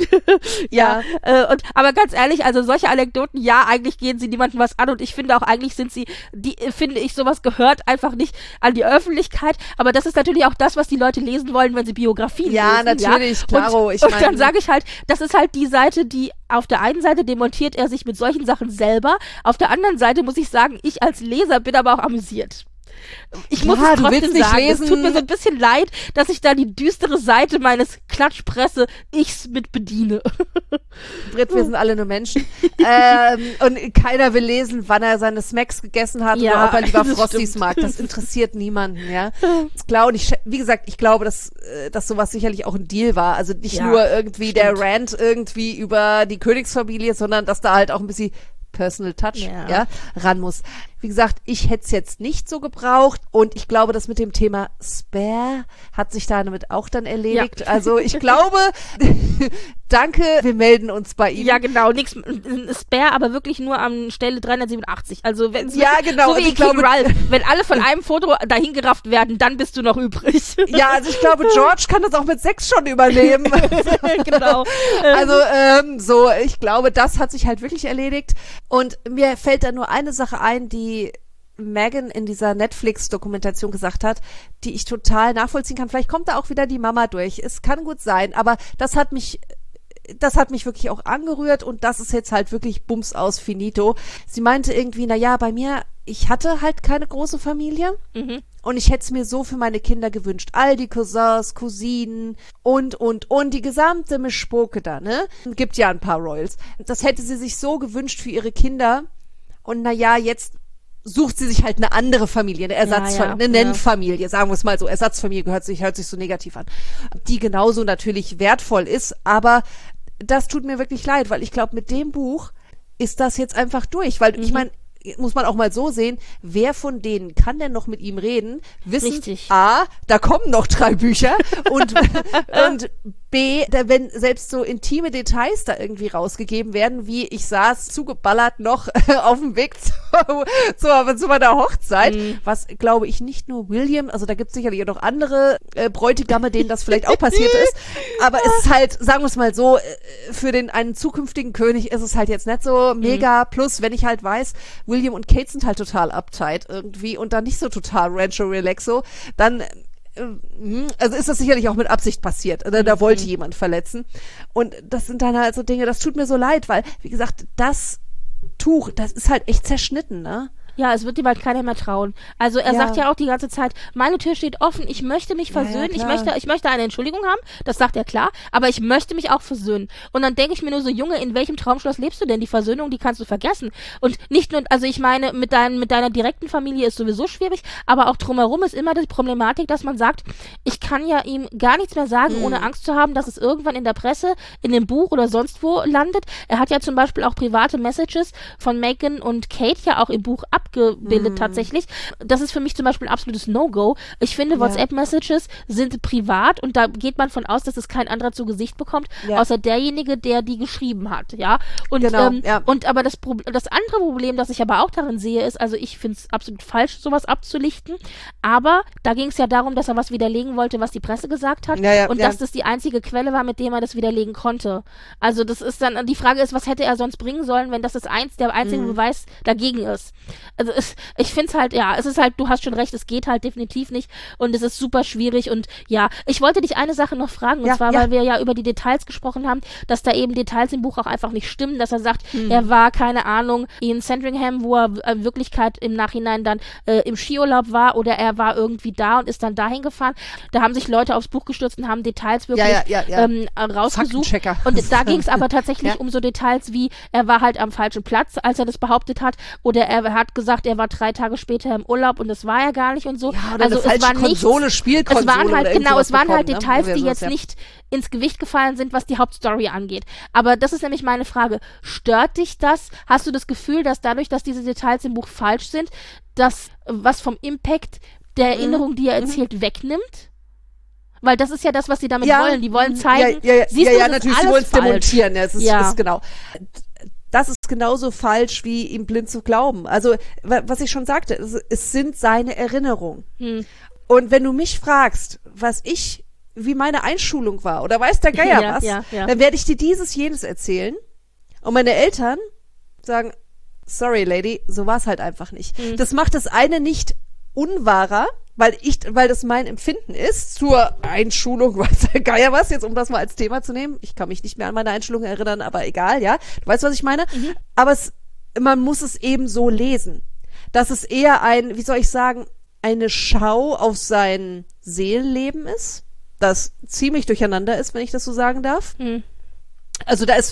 Aber ganz ehrlich, also solche Anekdoten, eigentlich gehen sie niemandem was an und ich finde auch, eigentlich sind sie finde ich, sowas gehört einfach nicht an die Öffentlichkeit, aber das ist natürlich auch das, was die Leute lesen wollen, wenn sie Biografien lesen. Ja, natürlich, klaro. Und dann sage ich halt, das ist halt die Seite, die auf der einen Seite demontiert er sich mit solchen Sachen selber, auf der anderen Seite muss ich sagen, ich als Leser bin aber auch amüsiert. Ich muss es trotzdem sagen, es tut mir so ein bisschen leid, dass ich da die düstere Seite meines Klatschpresse-Ichs mit bediene. Britt, wir sind alle nur Menschen. Und keiner will lesen, wann er seine Smacks gegessen hat oder ob er lieber Frosties mag. Das interessiert niemanden, ja. Wie gesagt, ich glaube, dass sowas sicherlich auch ein Deal war. Also nicht nur irgendwie der Rant irgendwie über die Königsfamilie, sondern dass da halt auch ein bisschen Personal Touch ran muss. Wie gesagt, ich hätte es jetzt nicht so gebraucht und ich glaube, das mit dem Thema Spare hat sich damit auch dann erledigt. Ja. Also ich glaube, danke, wir melden uns bei Ihnen. Ja, genau, nix Spare, aber wirklich nur an Stelle 387. Also wenn so wie King Ralph, wenn alle von einem Foto dahin gerafft werden, dann bist du noch übrig. Ja, also ich glaube, George kann das auch mit 6 schon übernehmen. Genau. Also ich glaube, das hat sich halt wirklich erledigt und mir fällt da nur eine Sache ein, die Meghan in dieser Netflix-Dokumentation gesagt hat, die ich total nachvollziehen kann. Vielleicht kommt da auch wieder die Mama durch. Es kann gut sein, aber das hat mich wirklich auch angerührt und das ist jetzt halt wirklich Bums aus finito. Sie meinte irgendwie, bei mir, ich hatte halt keine große Familie und ich hätte es mir so für meine Kinder gewünscht. All die Cousins, Cousinen und die gesamte Mischpoke da, ne? Gibt ja ein paar Royals. Das hätte sie sich so gewünscht für ihre Kinder und jetzt sucht sie sich halt eine andere Familie, eine Ersatzfamilie, eine Nennfamilie, sagen wir es mal so. Ersatzfamilie hört sich so negativ an. Die genauso natürlich wertvoll ist, aber das tut mir wirklich leid, weil ich glaube, mit dem Buch ist das jetzt einfach durch, weil ich meine, muss man auch mal so sehen, wer von denen kann denn noch mit ihm reden, wissen, Richtig. A, da kommen noch 3 Bücher und B, wenn selbst so intime Details da irgendwie rausgegeben werden, wie ich saß zugeballert noch auf dem Weg zu meiner Hochzeit, was glaube ich nicht nur William, also da gibt es sicherlich auch noch andere Bräutigame, denen das vielleicht auch passiert ist, aber es ist halt, sagen wir es mal so, für einen zukünftigen König ist es halt jetzt nicht so mega, plus wenn ich halt weiß, William und Kate sind halt total uptight irgendwie und dann nicht so total Rancho Relaxo, dann also ist das sicherlich auch mit Absicht passiert. Da wollte jemand verletzen. Und das sind dann halt so Dinge, das tut mir so leid, weil, wie gesagt, das Tuch, das ist halt echt zerschnitten, ne? Ja, es wird ihm halt keiner mehr trauen. Also er sagt ja auch die ganze Zeit, meine Tür steht offen, ich möchte mich versöhnen, ich möchte eine Entschuldigung haben, das sagt er klar, aber ich möchte mich auch versöhnen. Und dann denke ich mir nur so, Junge, in welchem Traumschloss lebst du denn? Die Versöhnung, die kannst du vergessen. Und nicht nur, also ich meine, mit deiner direkten Familie ist sowieso schwierig, aber auch drumherum ist immer die Problematik, dass man sagt, ich kann ja ihm gar nichts mehr sagen, ohne Angst zu haben, dass es irgendwann in der Presse, in dem Buch oder sonst wo landet. Er hat ja zum Beispiel auch private Messages von Meghan und Kate ja auch im Buch abgebildet tatsächlich. Das ist für mich zum Beispiel ein absolutes No-Go. Ich finde, WhatsApp-Messages sind privat und da geht man von aus, dass es kein anderer zu Gesicht bekommt, außer derjenige, der die geschrieben hat, ja. Und, und aber das andere Problem, das ich aber auch darin sehe, ist, also ich finde es absolut falsch, sowas abzulichten, aber da ging es ja darum, dass er was widerlegen wollte, was die Presse gesagt hat und dass das die einzige Quelle war, mit dem er das widerlegen konnte. Also das ist dann, die Frage ist, was hätte er sonst bringen sollen, wenn das der einzige Beweis dagegen ist. Also ich finde es halt, es ist halt, du hast schon recht, es geht halt definitiv nicht und es ist super schwierig und ich wollte dich eine Sache noch fragen und zwar, weil wir ja über die Details gesprochen haben, dass da eben Details im Buch auch einfach nicht stimmen, dass er sagt, er war, keine Ahnung, in Sandringham, wo er in Wirklichkeit im Nachhinein dann im Skiurlaub war oder er war irgendwie da und ist dann dahin gefahren. Da haben sich Leute aufs Buch gestürzt und haben Details wirklich rausgesucht und da ging es aber tatsächlich um so Details wie, er war halt am falschen Platz, als er das behauptet hat oder er hat gesagt, er war 3 Tage später im Urlaub und das war er gar nicht und so. Ja, oder also eine falsche Spielkonsole. Es waren halt Details, die jetzt nicht ins Gewicht gefallen sind, was die Hauptstory angeht. Aber das ist nämlich meine Frage. Stört dich das? Hast du das Gefühl, dass dadurch, dass diese Details im Buch falsch sind, dass was vom Impact der Erinnerung, die er erzählt, wegnimmt? Weil das ist ja das, was sie damit wollen. Die wollen zeigen, siehst du, das natürlich, ist sie wollen es demontieren. Ist genau. Das ist genauso falsch, wie ihm blind zu glauben. Also, was ich schon sagte, es sind seine Erinnerungen. Und wenn du mich fragst, wie meine Einschulung war, oder weiß der Geier dann werde ich dir jenes erzählen. Und meine Eltern sagen, sorry, Lady, so war es halt einfach nicht. Das macht das eine nicht unwahrer, weil das mein Empfinden ist zur Einschulung, weiß der Geier was, jetzt um das mal als Thema zu nehmen. Ich kann mich nicht mehr an meine Einschulung erinnern, aber egal, ja. Du weißt, was ich meine? Aber man muss es eben so lesen. Dass es eher wie soll ich sagen, eine Schau auf sein Seelenleben ist, das ziemlich durcheinander ist, wenn ich das so sagen darf. Also das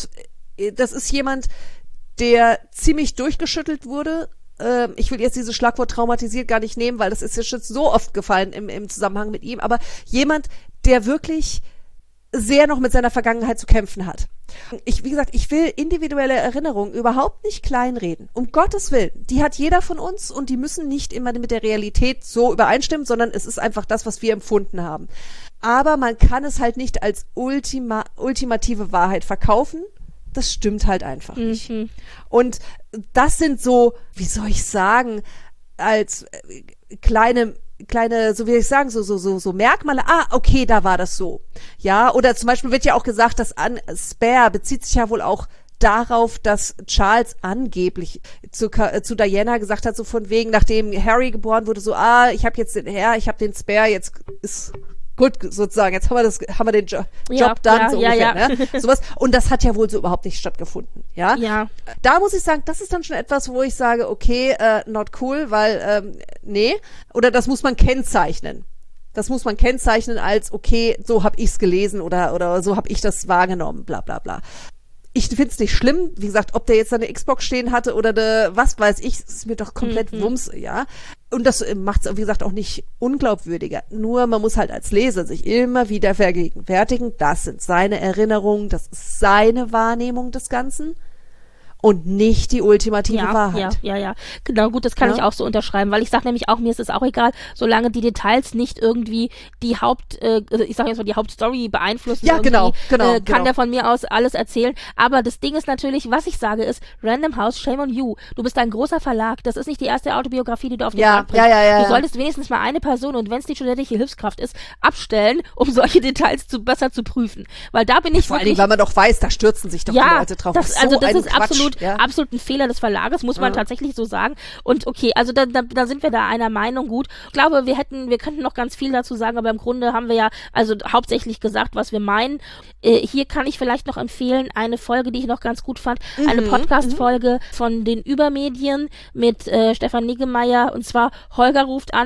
ist jemand, der ziemlich durchgeschüttelt wurde. Ich will jetzt dieses Schlagwort traumatisiert gar nicht nehmen, weil das ist jetzt so oft gefallen im Zusammenhang mit ihm, aber jemand, der wirklich sehr noch mit seiner Vergangenheit zu kämpfen hat. Wie gesagt, ich will individuelle Erinnerungen überhaupt nicht kleinreden. Um Gottes Willen. Die hat jeder von uns und die müssen nicht immer mit der Realität so übereinstimmen, sondern es ist einfach das, was wir empfunden haben. Aber man kann es halt nicht als ultimative Wahrheit verkaufen. Das stimmt halt einfach nicht. Und das sind so, wie soll ich sagen, als kleine, so wie ich sagen, so Merkmale, okay, da war das so. Ja, oder zum Beispiel wird ja auch gesagt, dass Spare bezieht sich ja wohl auch darauf, dass Charles angeblich zu Diana gesagt hat, so von wegen, nachdem Harry geboren wurde, so, ich habe jetzt ich habe den Spare, jetzt ist gut, sozusagen, jetzt haben wir den Job done, so ungefähr, ne? Sowas. Und das hat ja wohl so überhaupt nicht stattgefunden, ja? Ja. Da muss ich sagen, das ist dann schon etwas, wo ich sage, okay, not cool, weil, nee. Oder das muss man kennzeichnen. Das muss man kennzeichnen als, okay, so habe ich's gelesen oder so habe ich das wahrgenommen, bla bla bla. Ich find's nicht schlimm, wie gesagt, ob der jetzt eine Xbox stehen hatte oder was weiß ich, ist mir doch komplett Wumms, ja. Und das macht's, wie gesagt, auch nicht unglaubwürdiger. Nur man muss halt als Leser sich immer wieder vergegenwärtigen, das sind seine Erinnerungen, das ist seine Wahrnehmung des Ganzen. Und nicht die ultimative Wahrheit. Ja. Genau, gut, das kann ich auch so unterschreiben, weil ich sage nämlich auch, mir ist es auch egal, solange die Details nicht irgendwie die die Hauptstory beeinflussen. Ja, genau. Kann der von mir aus alles erzählen. Aber das Ding ist natürlich, was ich sage ist, Random House, shame on you. Du bist ein großer Verlag. Das ist nicht die erste Autobiografie, die du auf den Markt bringst. Du solltest wenigstens mal eine Person, und wenn es die studentische Hilfskraft ist, abstellen, um solche Details besser zu prüfen. Weil da bin ich vor allen Dingen, weil man doch weiß, da stürzen sich doch die Leute drauf. Das ist absolut ein Fehler des Verlages, muss man tatsächlich so sagen. Und okay, also da sind wir da einer Meinung, gut. Ich glaube, wir könnten noch ganz viel dazu sagen, aber im Grunde haben wir ja also hauptsächlich gesagt, was wir meinen. Hier kann ich vielleicht noch empfehlen, eine Folge, die ich noch ganz gut fand, eine Podcast-Folge von den Übermedien mit Stefan Niggemeier, und zwar Holger ruft an, ...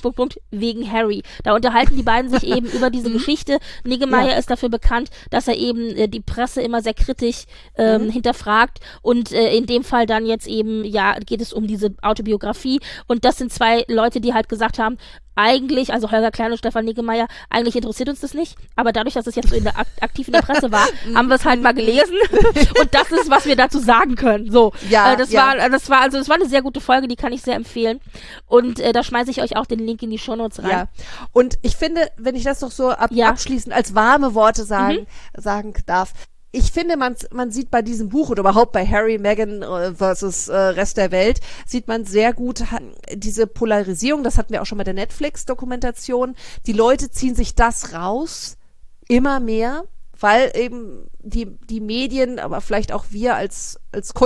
wegen Harry. Da unterhalten die beiden sich eben über diese Geschichte. Niggemeier ist dafür bekannt, dass er eben die Presse immer sehr kritisch hinterfragt, und in dem Fall dann jetzt eben, geht es um diese Autobiografie, und das sind zwei Leute, die halt gesagt haben, eigentlich, also Holger Klein und Stefan Niggemeier, eigentlich interessiert uns das nicht, aber dadurch, dass es jetzt so aktiv in der Presse war, haben wir es halt mal gelesen und das ist, was wir dazu sagen können. So, das war eine sehr gute Folge, die kann ich sehr empfehlen, und da schmeiße ich euch auch den Link in die Shownotes rein. Ja, und ich finde, wenn ich das noch so abschließend als warme Worte sagen darf, ich finde, man sieht bei diesem Buch oder überhaupt bei Harry, Meghan versus Rest der Welt, sieht man sehr gut diese Polarisierung, das hatten wir auch schon bei der Netflix-Dokumentation. Die Leute ziehen sich das raus, immer mehr, weil eben die Medien, aber vielleicht auch wir als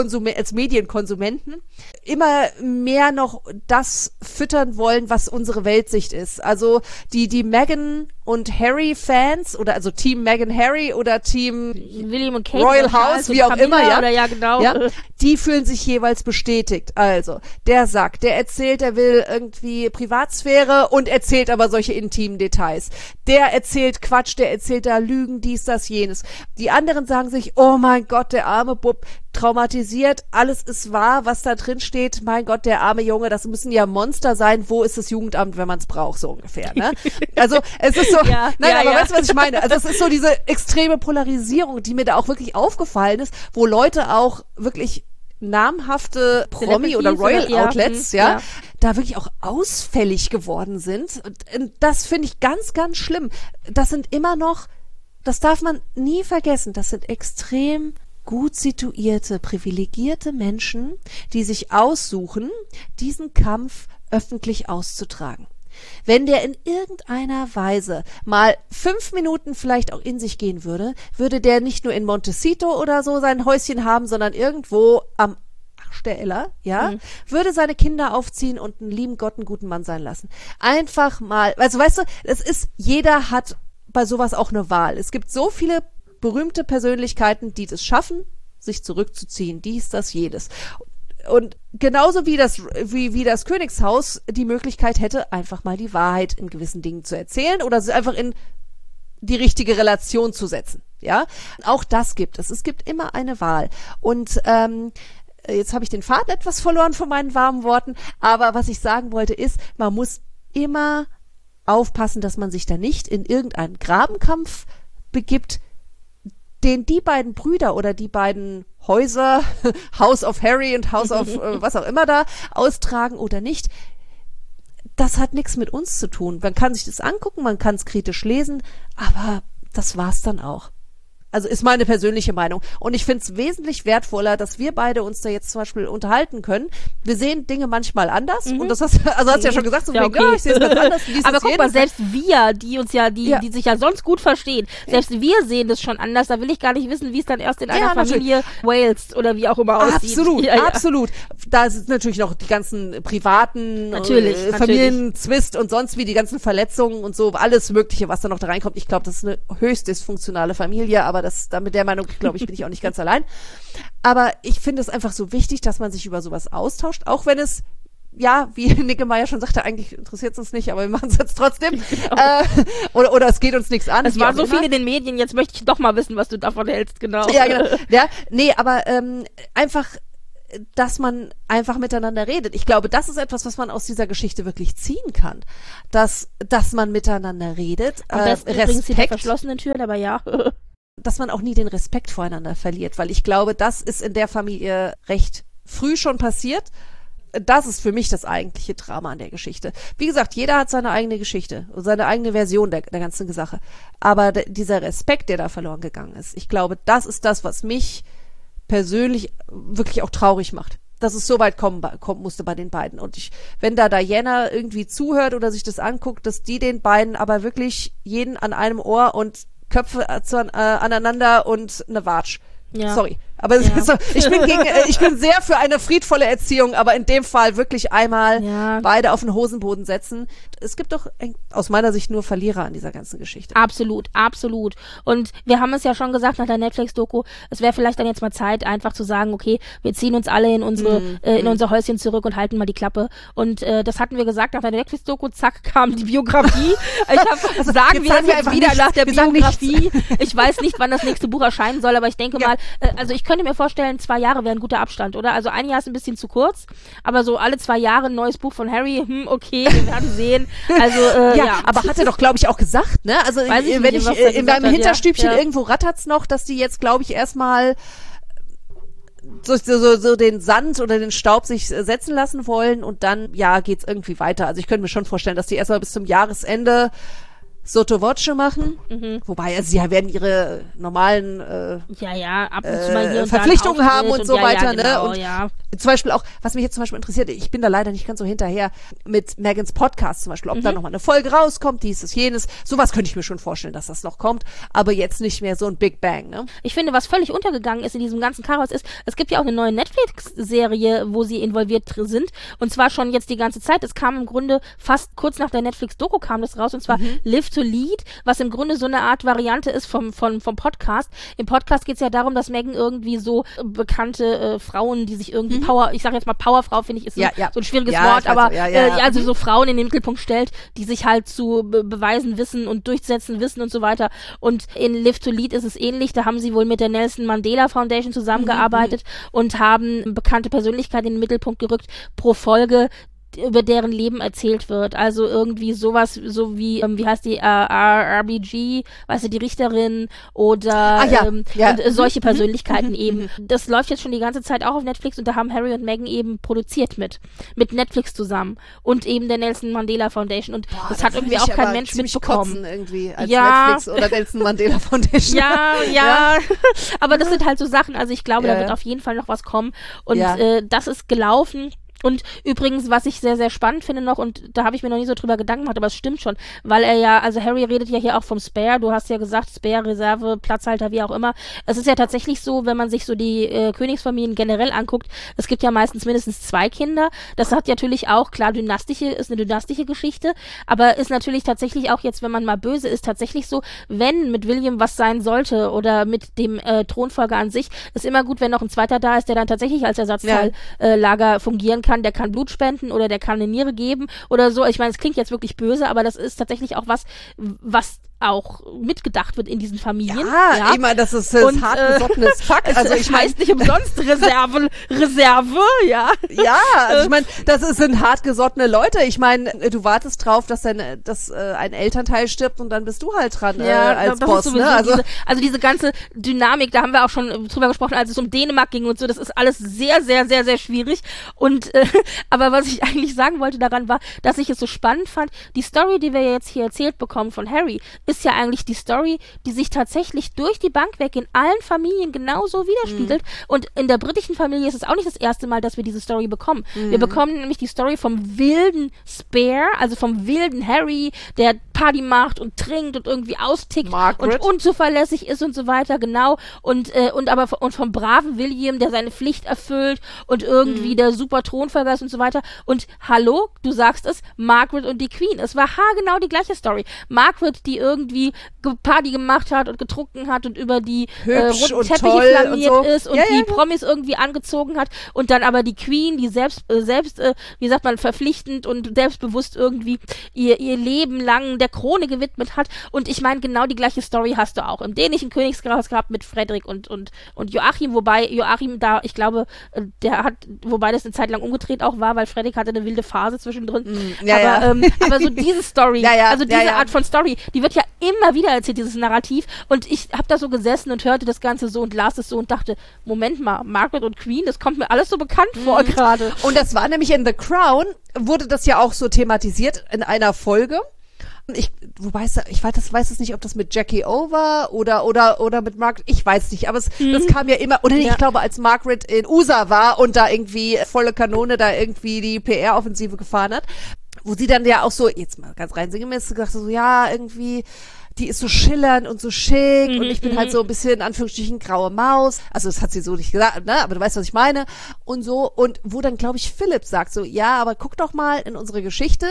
Medienkonsumenten immer mehr noch das füttern wollen, was unsere Weltsicht ist. Also die Meghan und Harry Fans oder also Team Meghan Harry oder Team William und Kate Royal House, wie auch Camilla, immer, die fühlen sich jeweils bestätigt. Also der erzählt, er will irgendwie Privatsphäre und erzählt aber solche intimen Details. Der erzählt Quatsch, der erzählt da Lügen, dies, das, jenes. Die anderen sagen sich, oh mein Gott, der arme Bub, traumatisiert, alles ist wahr, was da drin steht, mein Gott, der arme Junge, das müssen ja Monster sein, wo ist das Jugendamt, wenn man es braucht, so ungefähr, ne? Also, es ist so, weißt du, was ich meine? Also, es ist so diese extreme Polarisierung, die mir da auch wirklich aufgefallen ist, wo Leute auch wirklich namhafte Promi- oder Royal-Outlets, da wirklich auch ausfällig geworden sind. Und das finde ich ganz, ganz schlimm. Das sind immer noch, das darf man nie vergessen, das sind extrem gut situierte, privilegierte Menschen, die sich aussuchen, diesen Kampf öffentlich auszutragen. Wenn der in irgendeiner Weise mal 5 Minuten vielleicht auch in sich gehen würde, würde der nicht nur in Montecito oder so sein Häuschen haben, sondern irgendwo am Arsch der Ella, würde seine Kinder aufziehen und einen lieben Gott einen guten Mann sein lassen. Einfach mal, also weißt du, jeder hat bei sowas auch eine Wahl. Es gibt so viele berühmte Persönlichkeiten, die das schaffen, sich zurückzuziehen, dies, das, jedes. Und genauso wie das Königshaus die Möglichkeit hätte, einfach mal die Wahrheit in gewissen Dingen zu erzählen oder sie einfach in die richtige Relation zu setzen. Ja, auch das gibt es. Es gibt immer eine Wahl. Und jetzt habe ich den Faden etwas verloren von meinen warmen Worten, aber was ich sagen wollte ist, man muss immer aufpassen, dass man sich da nicht in irgendeinen Grabenkampf begibt, den die beiden Brüder oder die beiden Häuser, House of Harry und House of was auch immer da, austragen oder nicht. Das hat nichts mit uns zu tun. Man kann sich das angucken, man kann es kritisch lesen, aber das war's dann auch. Also ist meine persönliche Meinung. Und ich finde es wesentlich wertvoller, dass wir beide uns da jetzt zum Beispiel unterhalten können. Wir sehen Dinge manchmal anders. Und das hast du ja schon gesagt, so ja, wegen, ja, ich sehe es ganz anders. Aber guck mal, selbst wir, die sich ja sonst gut verstehen, selbst wir sehen das schon anders. Da will ich gar nicht wissen, wie es dann erst in einer Familie Wales oder wie auch immer aussieht. Absolut, absolut. Da sind natürlich noch die ganzen privaten Familienzwist und sonst wie die ganzen Verletzungen und so, alles Mögliche, was da noch da reinkommt. Ich glaube, das ist eine höchst dysfunktionale Familie, aber mit der Meinung, glaube ich, bin ich auch nicht ganz allein. Aber ich finde es einfach so wichtig, dass man sich über sowas austauscht, auch wenn es, ja, wie Niggemeier schon sagte, eigentlich interessiert es uns nicht, aber wir machen es jetzt trotzdem. Oder es geht uns nichts an. Es war so viel in den Medien, jetzt möchte ich doch mal wissen, was du davon hältst, genau. Ja, genau. Ja, nee, aber einfach, dass man einfach miteinander redet. Ich glaube, das ist etwas, was man aus dieser Geschichte wirklich ziehen kann. Dass man miteinander redet. Am besten übrigens hinter verschlossenen Türen, aber ja. Dass man auch nie den Respekt voreinander verliert, weil ich glaube, das ist in der Familie recht früh schon passiert. Das ist für mich das eigentliche Drama an der Geschichte. Wie gesagt, jeder hat seine eigene Geschichte und seine eigene Version der ganzen Sache. Aber dieser Respekt, der da verloren gegangen ist, ich glaube, das ist das, was mich persönlich wirklich auch traurig macht. Dass es so weit kommen musste bei den beiden. Und wenn da Diana irgendwie zuhört oder sich das anguckt, dass die den beiden aber wirklich jeden an einem Ohr und Köpfe aneinander und eine Watsch. Ja. Sorry. Aber so, ich bin sehr für eine friedvolle Erziehung, aber in dem Fall wirklich einmal beide auf den Hosenboden setzen. Es gibt doch aus meiner Sicht nur Verlierer an dieser ganzen Geschichte. Absolut, absolut. Und wir haben es ja schon gesagt nach der Netflix-Doku, es wäre vielleicht dann jetzt mal Zeit, einfach zu sagen, okay, wir ziehen uns alle in unser Häuschen zurück und halten mal die Klappe. Und das hatten wir gesagt nach der Netflix-Doku, zack, kam die Biografie. Sagen wir jetzt wieder nach der Biografie. Ich weiß nicht, wann das nächste Buch erscheinen soll, aber ich denke mal, also ich könnte mir vorstellen, 2 Jahre wäre ein guter Abstand, oder? Also ein Jahr ist ein bisschen zu kurz, aber so alle 2 Jahre ein neues Buch von Harry, okay, wir werden sehen. Also, aber hat er doch, glaube ich, auch gesagt, ne? Also wenn ich in meinem Hinterstübchen irgendwo rattert's noch, dass die jetzt, glaube ich, erstmal so den Sand oder den Staub sich setzen lassen wollen und dann, geht's irgendwie weiter. Also ich könnte mir schon vorstellen, dass die erstmal bis zum Jahresende Sotto Voce machen, wobei sie werden ihre normalen ab und zu mal hier und Verpflichtungen haben und so weiter, genau, ne? Und zum Beispiel auch, was mich jetzt zum Beispiel interessiert, ich bin da leider nicht ganz so hinterher mit Megans Podcast zum Beispiel, ob da nochmal eine Folge rauskommt, dieses, jenes, sowas könnte ich mir schon vorstellen, dass das noch kommt, aber jetzt nicht mehr so ein Big Bang, ne? Ich finde, was völlig untergegangen ist in diesem ganzen Chaos ist, es gibt ja auch eine neue Netflix-Serie, wo sie involviert sind, und zwar schon jetzt die ganze Zeit. Es kam im Grunde fast kurz nach der Netflix-Doku kam das raus, und zwar Live to Lead, was im Grunde so eine Art Variante ist vom Podcast. Im Podcast geht es ja darum, dass Meghan irgendwie so bekannte Frauen, die sich irgendwie ich sage jetzt mal Powerfrau, finde ich, ist so ein schwieriges Wort, aber also so Frauen in den Mittelpunkt stellt, die sich halt zu beweisen wissen und durchsetzen wissen und so weiter. Und in Live to Lead ist es ähnlich. Da haben sie wohl mit der Nelson Mandela Foundation zusammengearbeitet und haben bekannte Persönlichkeiten in den Mittelpunkt gerückt pro Folge, über deren Leben erzählt wird. Also irgendwie sowas, so wie heißt die, RBG, weißt du, die Richterin oder solche Persönlichkeiten eben. Das läuft jetzt schon die ganze Zeit auch auf Netflix und da haben Harry und Meghan eben produziert mit Netflix zusammen und eben der Nelson Mandela Foundation und das hat irgendwie auch kein Mensch mitbekommen. Irgendwie als Netflix oder Nelson Mandela Foundation. Ja. Aber das sind halt so Sachen, also ich glaube, da wird auf jeden Fall noch was kommen und das ist gelaufen. Und übrigens, was ich sehr, sehr spannend finde noch, und da habe ich mir noch nie so drüber Gedanken gemacht, aber es stimmt schon, weil also Harry redet ja hier auch vom Spare, du hast ja gesagt, Spare, Reserve, Platzhalter, wie auch immer. Es ist ja tatsächlich so, wenn man sich so die Königsfamilien generell anguckt, es gibt ja meistens mindestens 2 Kinder. Das hat natürlich auch, klar, ist eine dynastische Geschichte, aber ist natürlich tatsächlich auch jetzt, wenn man mal böse ist, tatsächlich so, wenn mit William was sein sollte oder mit dem Thronfolger an sich, ist immer gut, wenn noch ein zweiter da ist, der dann tatsächlich als Ersatzteillager fungieren kann. Der kann Blut spenden oder der kann eine Niere geben oder so. Ich meine, es klingt jetzt wirklich böse, aber das ist tatsächlich auch was auch mitgedacht wird in diesen Familien. Ja. Ich meine, das ist hartgesottenes Fakt. Also ich heißt nicht umsonst Reserve, ja. Ja, also ich meine, das sind hartgesottene Leute. Ich meine, du wartest drauf, dass ein Elternteil stirbt und dann bist du halt dran als Boss. Ne? Also diese ganze Dynamik, da haben wir auch schon drüber gesprochen, als es um Dänemark ging und so, das ist alles sehr, sehr, sehr, sehr schwierig. Und aber was ich eigentlich sagen wollte daran war, dass ich es so spannend fand, die Story, die wir jetzt hier erzählt bekommen von Harry, ist ja eigentlich die Story, die sich tatsächlich durch die Bank weg in allen Familien genauso widerspiegelt. Und in der britischen Familie ist es auch nicht das erste Mal, dass wir diese Story bekommen. Wir bekommen nämlich die Story vom wilden Spare, also vom wilden Harry, der Party macht und trinkt und irgendwie austickt Margaret. und unzuverlässig ist und so weiter, genau. Und vom braven William, der seine Pflicht erfüllt und irgendwie der super Thronfolger ist und so weiter. Und hallo, du sagst es, Margaret und die Queen. Es war haargenau die gleiche Story. Margaret, die irgendwie Party gemacht hat und getrunken hat und über die runden Teppiche flaniert ist und die Promis irgendwie angezogen hat und dann aber die Queen, die selbst wie sagt man, verpflichtend und selbstbewusst irgendwie ihr Leben lang der Krone gewidmet hat. Und ich meine, genau die gleiche Story hast du auch im dänischen Königshaus gehabt mit Frederik und Joachim, wobei Joachim da, ich glaube, wobei das eine Zeit lang umgedreht auch war, weil Frederik hatte eine wilde Phase zwischendrin. Aber so diese Story, diese Art von Story, die wird ja immer wieder erzählt, dieses Narrativ. Und ich habe da so gesessen und hörte das Ganze so und las es so und dachte, Moment mal, Margaret und Queen, das kommt mir alles so bekannt vor gerade. Und das war nämlich in The Crown, wurde das ja auch so thematisiert in einer Folge. Ich weiß es nicht, ob das mit Jackie O war oder mit Margaret, ich weiß nicht, aber das kam ja immer, oder ich glaube, als Margaret in USA war und da irgendwie volle Kanone da irgendwie die PR-Offensive gefahren hat, wo sie dann ja auch so, jetzt mal ganz rein sinngemäß gesagt, so, ja, irgendwie, die ist so schillernd und so schick und ich bin halt so ein bisschen, in Anführungsstrichen, graue Maus. Also das hat sie so nicht gesagt, ne? Aber du weißt, was ich meine. Und so, und wo dann, glaube ich, Philipp sagt so, ja, aber guck doch mal in unsere Geschichte,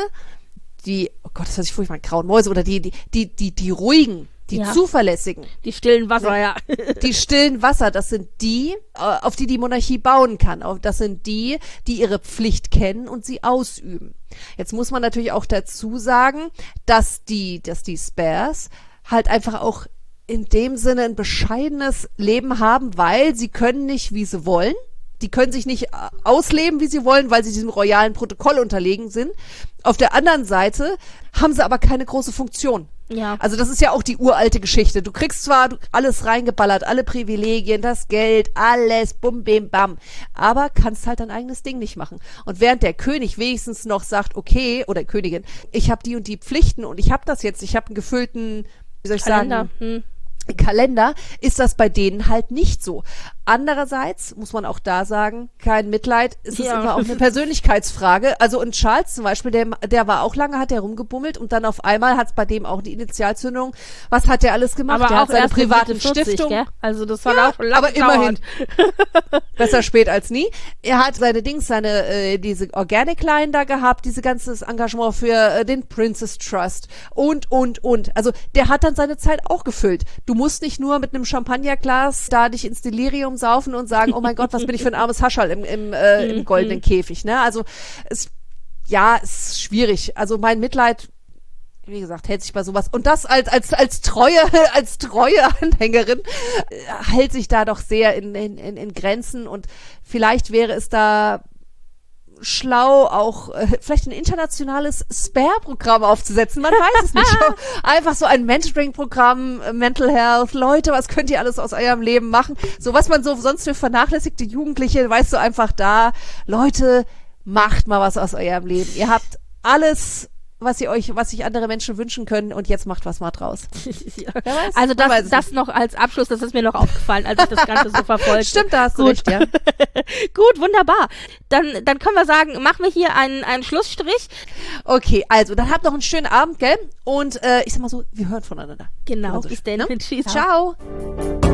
die, oh Gott, das hört sich furchtbar an, grauen Mäuse oder die ruhigen, die zuverlässigen. Die stillen Wasser, ja. Die stillen Wasser, das sind die, auf die Monarchie bauen kann. Das sind die ihre Pflicht kennen und sie ausüben. Jetzt muss man natürlich auch dazu sagen, dass die Spares halt einfach auch in dem Sinne ein bescheidenes Leben haben, weil sie können nicht, wie sie wollen. Die können sich nicht ausleben, wie sie wollen, weil sie diesem royalen Protokoll unterlegen sind. Auf der anderen Seite haben sie aber keine große Funktion. Ja. Also das ist ja auch die uralte Geschichte. Du kriegst zwar alles reingeballert, alle Privilegien, das Geld, alles, bum, bim, bam, aber kannst halt dein eigenes Ding nicht machen. Und während der König wenigstens noch sagt, okay, oder Königin, ich habe die und die Pflichten und ich habe das jetzt, ich habe einen gefüllten, wie soll ich sagen, Kalender, ist das bei denen halt nicht so. Andererseits muss man auch da sagen, kein Mitleid, es ist immer auch eine Persönlichkeitsfrage. Also und Charles zum Beispiel, der war auch lange, hat der rumgebummelt und dann auf einmal hat es bei dem auch die Initialzündung. Was hat der alles gemacht? Aber der auch hat seine erst private 40, Stiftung. Gell? Also das hat auch lange aber immerhin. gedauert. Besser spät als nie. Er hat diese Organic Line da gehabt, diese ganzes Engagement für den Princess Trust und. Also der hat dann seine Zeit auch gefüllt. Du musst nicht nur mit einem Champagnerglas da dich ins Delirium saufen und sagen, oh mein Gott, was bin ich für ein armes Hascherl im goldenen Käfig, ne? Also es ist schwierig. Also mein Mitleid, wie gesagt, hält sich bei sowas. Und das als treue Anhängerin hält sich da doch sehr in Grenzen und vielleicht wäre es da schlau, auch vielleicht ein internationales Spare-Programm aufzusetzen. Man weiß es nicht. Einfach so ein Mentoring-Programm, Mental Health. Leute, was könnt ihr alles aus eurem Leben machen? So was man so sonst für vernachlässigte Jugendliche, weißt du, einfach da. Leute, macht mal was aus eurem Leben. Ihr habt alles, was sich andere Menschen wünschen können und jetzt macht was mal draus. Also das noch als Abschluss, das ist mir noch aufgefallen, als ich das Ganze so verfolgt. Stimmt, da hast du recht, ja. Gut, wunderbar. Dann können wir sagen, machen wir hier einen Schlussstrich. Okay, also dann habt noch einen schönen Abend, gell? Und ich sag mal so, wir hören voneinander. Genau, bis dann. Ne? Tschüss. Ciao.